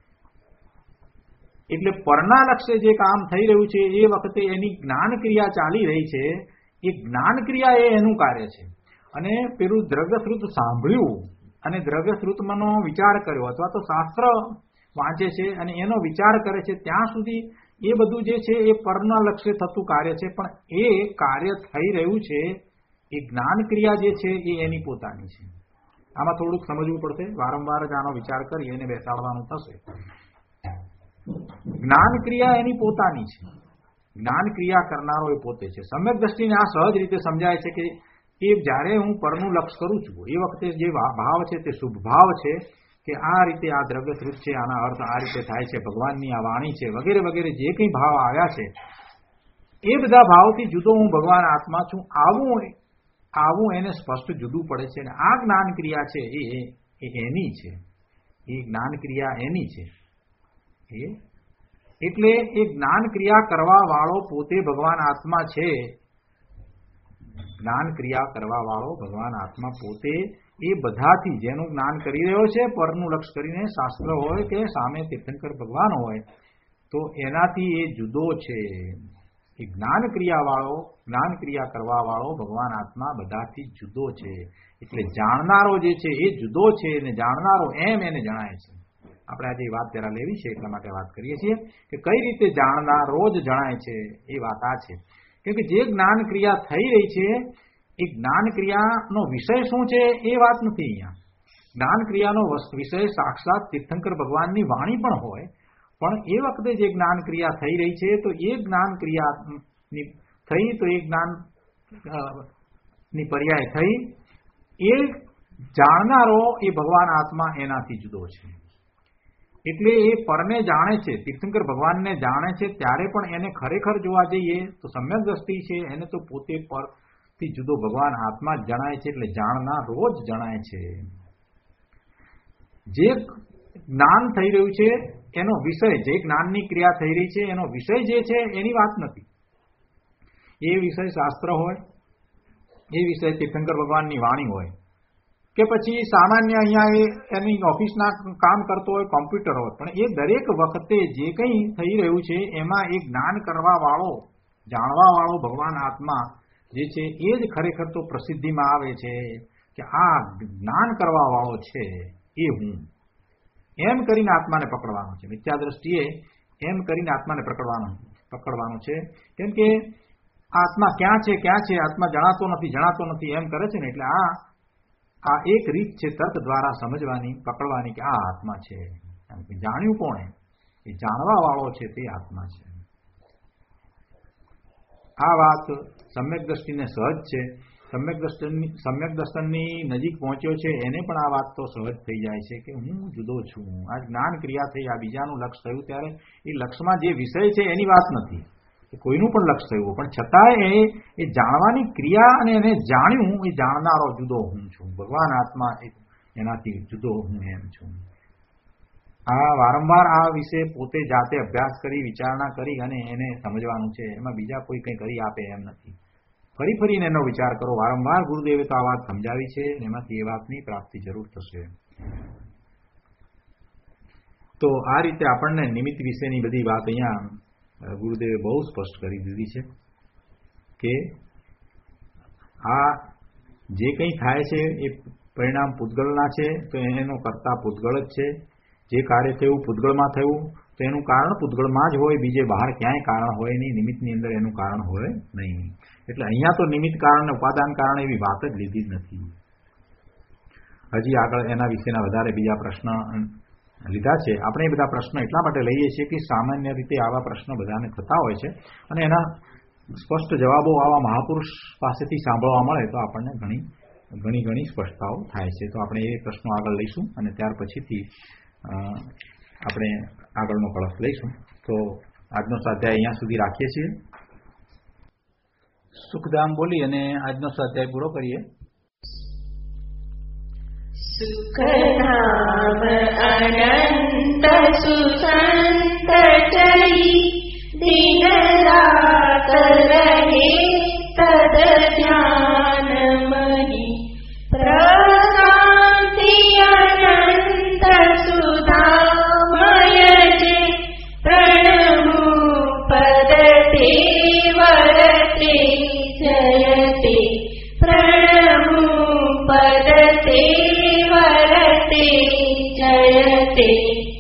એટલે પરના લક્ષ્ય જે કામ થઈ રહ્યું છે એ વખતે એની જ્ઞાન ક્રિયા ચાલી રહી છે. એ જ્ઞાન ક્રિયા એ એનું કાર્ય છે. અને પેલું દ્રવ્યશ્રુત સાંભળ્યું અને દ્રવ્યશ્રુતમાંનો વિચાર કર્યો, અથવા તો શાસ્ત્ર વાંચે છે અને એનો વિચાર કરે છે, ત્યાં સુધી એ બધું જે છે એ પરના લક્ષ્ય થતું કાર્ય છે. પણ એ કાર્ય થઈ રહ્યું છે, એ જ્ઞાન ક્રિયા જે છે એ એની પોતાની છે. આમાં થોડુંક સમજવું પડશે, વારંવાર જ આનો વિચાર કરી એને બેસાડવાનું થશે. જ્ઞાન ક્રિયા એની પોતાની છે, જ્ઞાન ક્રિયા કરનારો એ પોતે છે. સમ્યક દ્રષ્ટિને આ સહજ રીતે સમજાય છે કે એ જ્યારે હું પરનું લક્ષ કરું છું એ વખતે જે ભાવ છે તે શુભ ભાવ છે, કે આ રીતે આ દ્રવ્યશ્રુત છે, આના અર્થ આ રીતે થાય છે, ભગવાનની આ વાણી છે, વગેરે વગેરે જે કંઈ ભાવ આવ્યા છે એ બધા ભાવથી જુદો હું ભગવાન આત્મા છું, આવું એને સ્પષ્ટ જુદું પડે છે. અને આ જ્ઞાન ક્રિયા છે એ એની છે, એ જ્ઞાન ક્રિયા એની છે. એટલે એ જ્ઞાન ક્રિયા કરવા વાળો પોતે ભગવાન આત્મા છે. જ્ઞાન ક્રિયા કરવા વાળો ભગવાન આત્મા પોતે એ બધાથી જેનું જ્ઞાન કરી રહ્યો છે, પરનું લક્ષ કરીને, શાસ્ત્ર હોય કે સામે તીર્થંકર ભગવાન હોય, તો એનાથી એ જુદો છે. એ જ્ઞાન ક્રિયા વાળો, જ્ઞાન ક્રિયા કરવા વાળો ભગવાન આત્મા બધાથી જુદો છે. એટલે જાણનારો જે છે એ જુદો છે, અને જાણનારો એમ એને જણાય છે. આપણે આજે વાત જરા લેવી છે એટલા માટે વાત કરીએ છીએ કે કઈ રીતે જાણનારો જ જણાય છે. એ વાત આ છે કેમ કે જે જ્ઞાન ક્રિયા થઈ રહી છે એ જ્ઞાન ક્રિયાનો વિષય શું છે એ વાત નથી. અહીંયા જ્ઞાન ક્રિયાનો વિષય સાક્ષાત તીર્થંકર ભગવાનની વાણી પણ હોય, પણ એ વખતે જે જ્ઞાન ક્રિયા થઈ રહી છે તો એ જ્ઞાન ક્રિયાની થઈ, તો એ જ્ઞાન ની પર્યાય થઈ, એ જાણનારો એ ભગવાન આત્મા એનાથી જુદો છે. એટલે એ પરને જાણે છે, તીર્થંકર ભગવાનને જાણે છે, ત્યારે પણ એને ખરેખર જોવા જઈએ તો સમ્યક દ્રષ્ટિ છે, એને તો પોતે પરથી જુદો ભગવાન આત્મા જ જણાય છે. એટલે જાણનારો જ જણાય છે. જે જ્ઞાન થઈ રહ્યું છે એનો વિષય, જે જ્ઞાનની ક્રિયા થઈ રહી છે એનો વિષય જે છે એની વાત નથી. એ વિષય શાસ્ત્ર હોય, એ વિષય તીર્થંકર ભગવાનની વાણી હોય, કે પછી સામાન્ય અહીંયા એની ઓફિસના કામ કરતો હોય, કોમ્પ્યુટર હોય, પણ એ દરેક વખતે જે કંઈ થઈ રહ્યું છે એમાં એ જ્ઞાન કરવા વાળો, જાણવા વાળો ભગવાન આત્મા જે છે એ જ ખરેખર તો પ્રસિદ્ધિમાં આવે છે કે આ જ્ઞાન કરવા વાળો છે એ હું, એમ કરીને આત્માને પકડવાનો છે. મિથ્યા દ્રષ્ટિએ એમ કરીને આત્માને પકડવાનો છે. કેમ કે આત્મા ક્યાં છે આત્મા જણાતો નથી એમ કરે છે ને. એટલે આ એક રીત છે તર્ક દ્વારા સમજવાની, પકડવાની કે આ આત્મા છે. જાણ્યું કોણે? એ જાણવા વાળો છે તે આત્મા છે. આ વાત સમ્યક દ્રષ્ટિને સહજ છે. સમ્યક દર્શનની નજીક પહોંચ્યો છે એને પણ આ વાત તો સહજ થઈ જાય છે કે હું જુદો છું. આ જ્ઞાન ક્રિયા થઈ, આ બીજાનું લક્ષ થયું ત્યારે એ લક્ષમાં જે વિષય છે એની વાત નથી, કોઈનું પણ લક્ષ થયું, પણ છતાંય એ જાણવાની ક્રિયા અને એને જાણ્યું, એ જાણનારો જુદો હું છું. ભગવાન આત્મા એનાથી જુદો હું એમ છું. આ વારંવાર આ વિશે પોતે જાતે અભ્યાસ કરી, વિચારણા કરી અને એને સમજવાનું છે. એમાં બીજા કોઈ કંઈ કરી આપે એમ નથી. ફરીને એનો વિચાર કરો. વારંવાર ગુરુદેવે તો આ વાત સમજાવી છે, એમાંથી એ વાતની પ્રાપ્તિ જરૂર થશે. તો આ રીતે આપણને નિમિત્ત વિશેની બધી વાત અહીંયા ગુરુદેવે બહુ સ્પષ્ટ કરી દીધી છે કે આ જે કંઈ થાય છે એ પરિણામ પૂતગળના છે, તો એનો કરતા પૂતગળ જ છે. જે કાર્ય થયું પૂતગળમાં થયું તો એનું કારણ પૂતગળમાં જ હોય, બીજે બહાર ક્યાંય કારણ હોય નહીં, નિમિત્તની અંદર એનું કારણ હોય નહીં. એટલે અહીંયા તો નિમિત્ત કારણ, ઉપાદાન કારણ એવી વાત જ લીધી જ નથી. હજી આગળ એના વિશેના વધારે બીજા પ્રશ્ન લીધા છે. આપણે એ બધા પ્રશ્નો એટલા માટે લઈએ છીએ કે સામાન્ય રીતે આવા પ્રશ્નો બધાને થતા હોય છે અને એના સ્પષ્ટ જવાબો આવા મહાપુરુષ પાસેથી સાંભળવા મળે તો આપણને ઘણી સ્પષ્ટતાઓ થાય છે. તો આપણે એ પ્રશ્નો આગળ લઈશું અને ત્યાર પછીથી આપણે આગળનો કળશ લઈશું. તો આજનો સ્વાધ્યાય અહીંયા સુધી રાખીએ છીએ. સુખધામ બોલી અને આજનો સ્વાધ્યાય પૂરો કરીએ. સુખધામ અનંત સુસંત ચરી દિન રાત રહે તદ ધ્યાન મહી પ્રશાંતિ અનંત સુધામય જે પ્રણમુ પદ તે વરતે જયતે પ્રણમુ પદ તે વરતે જયતે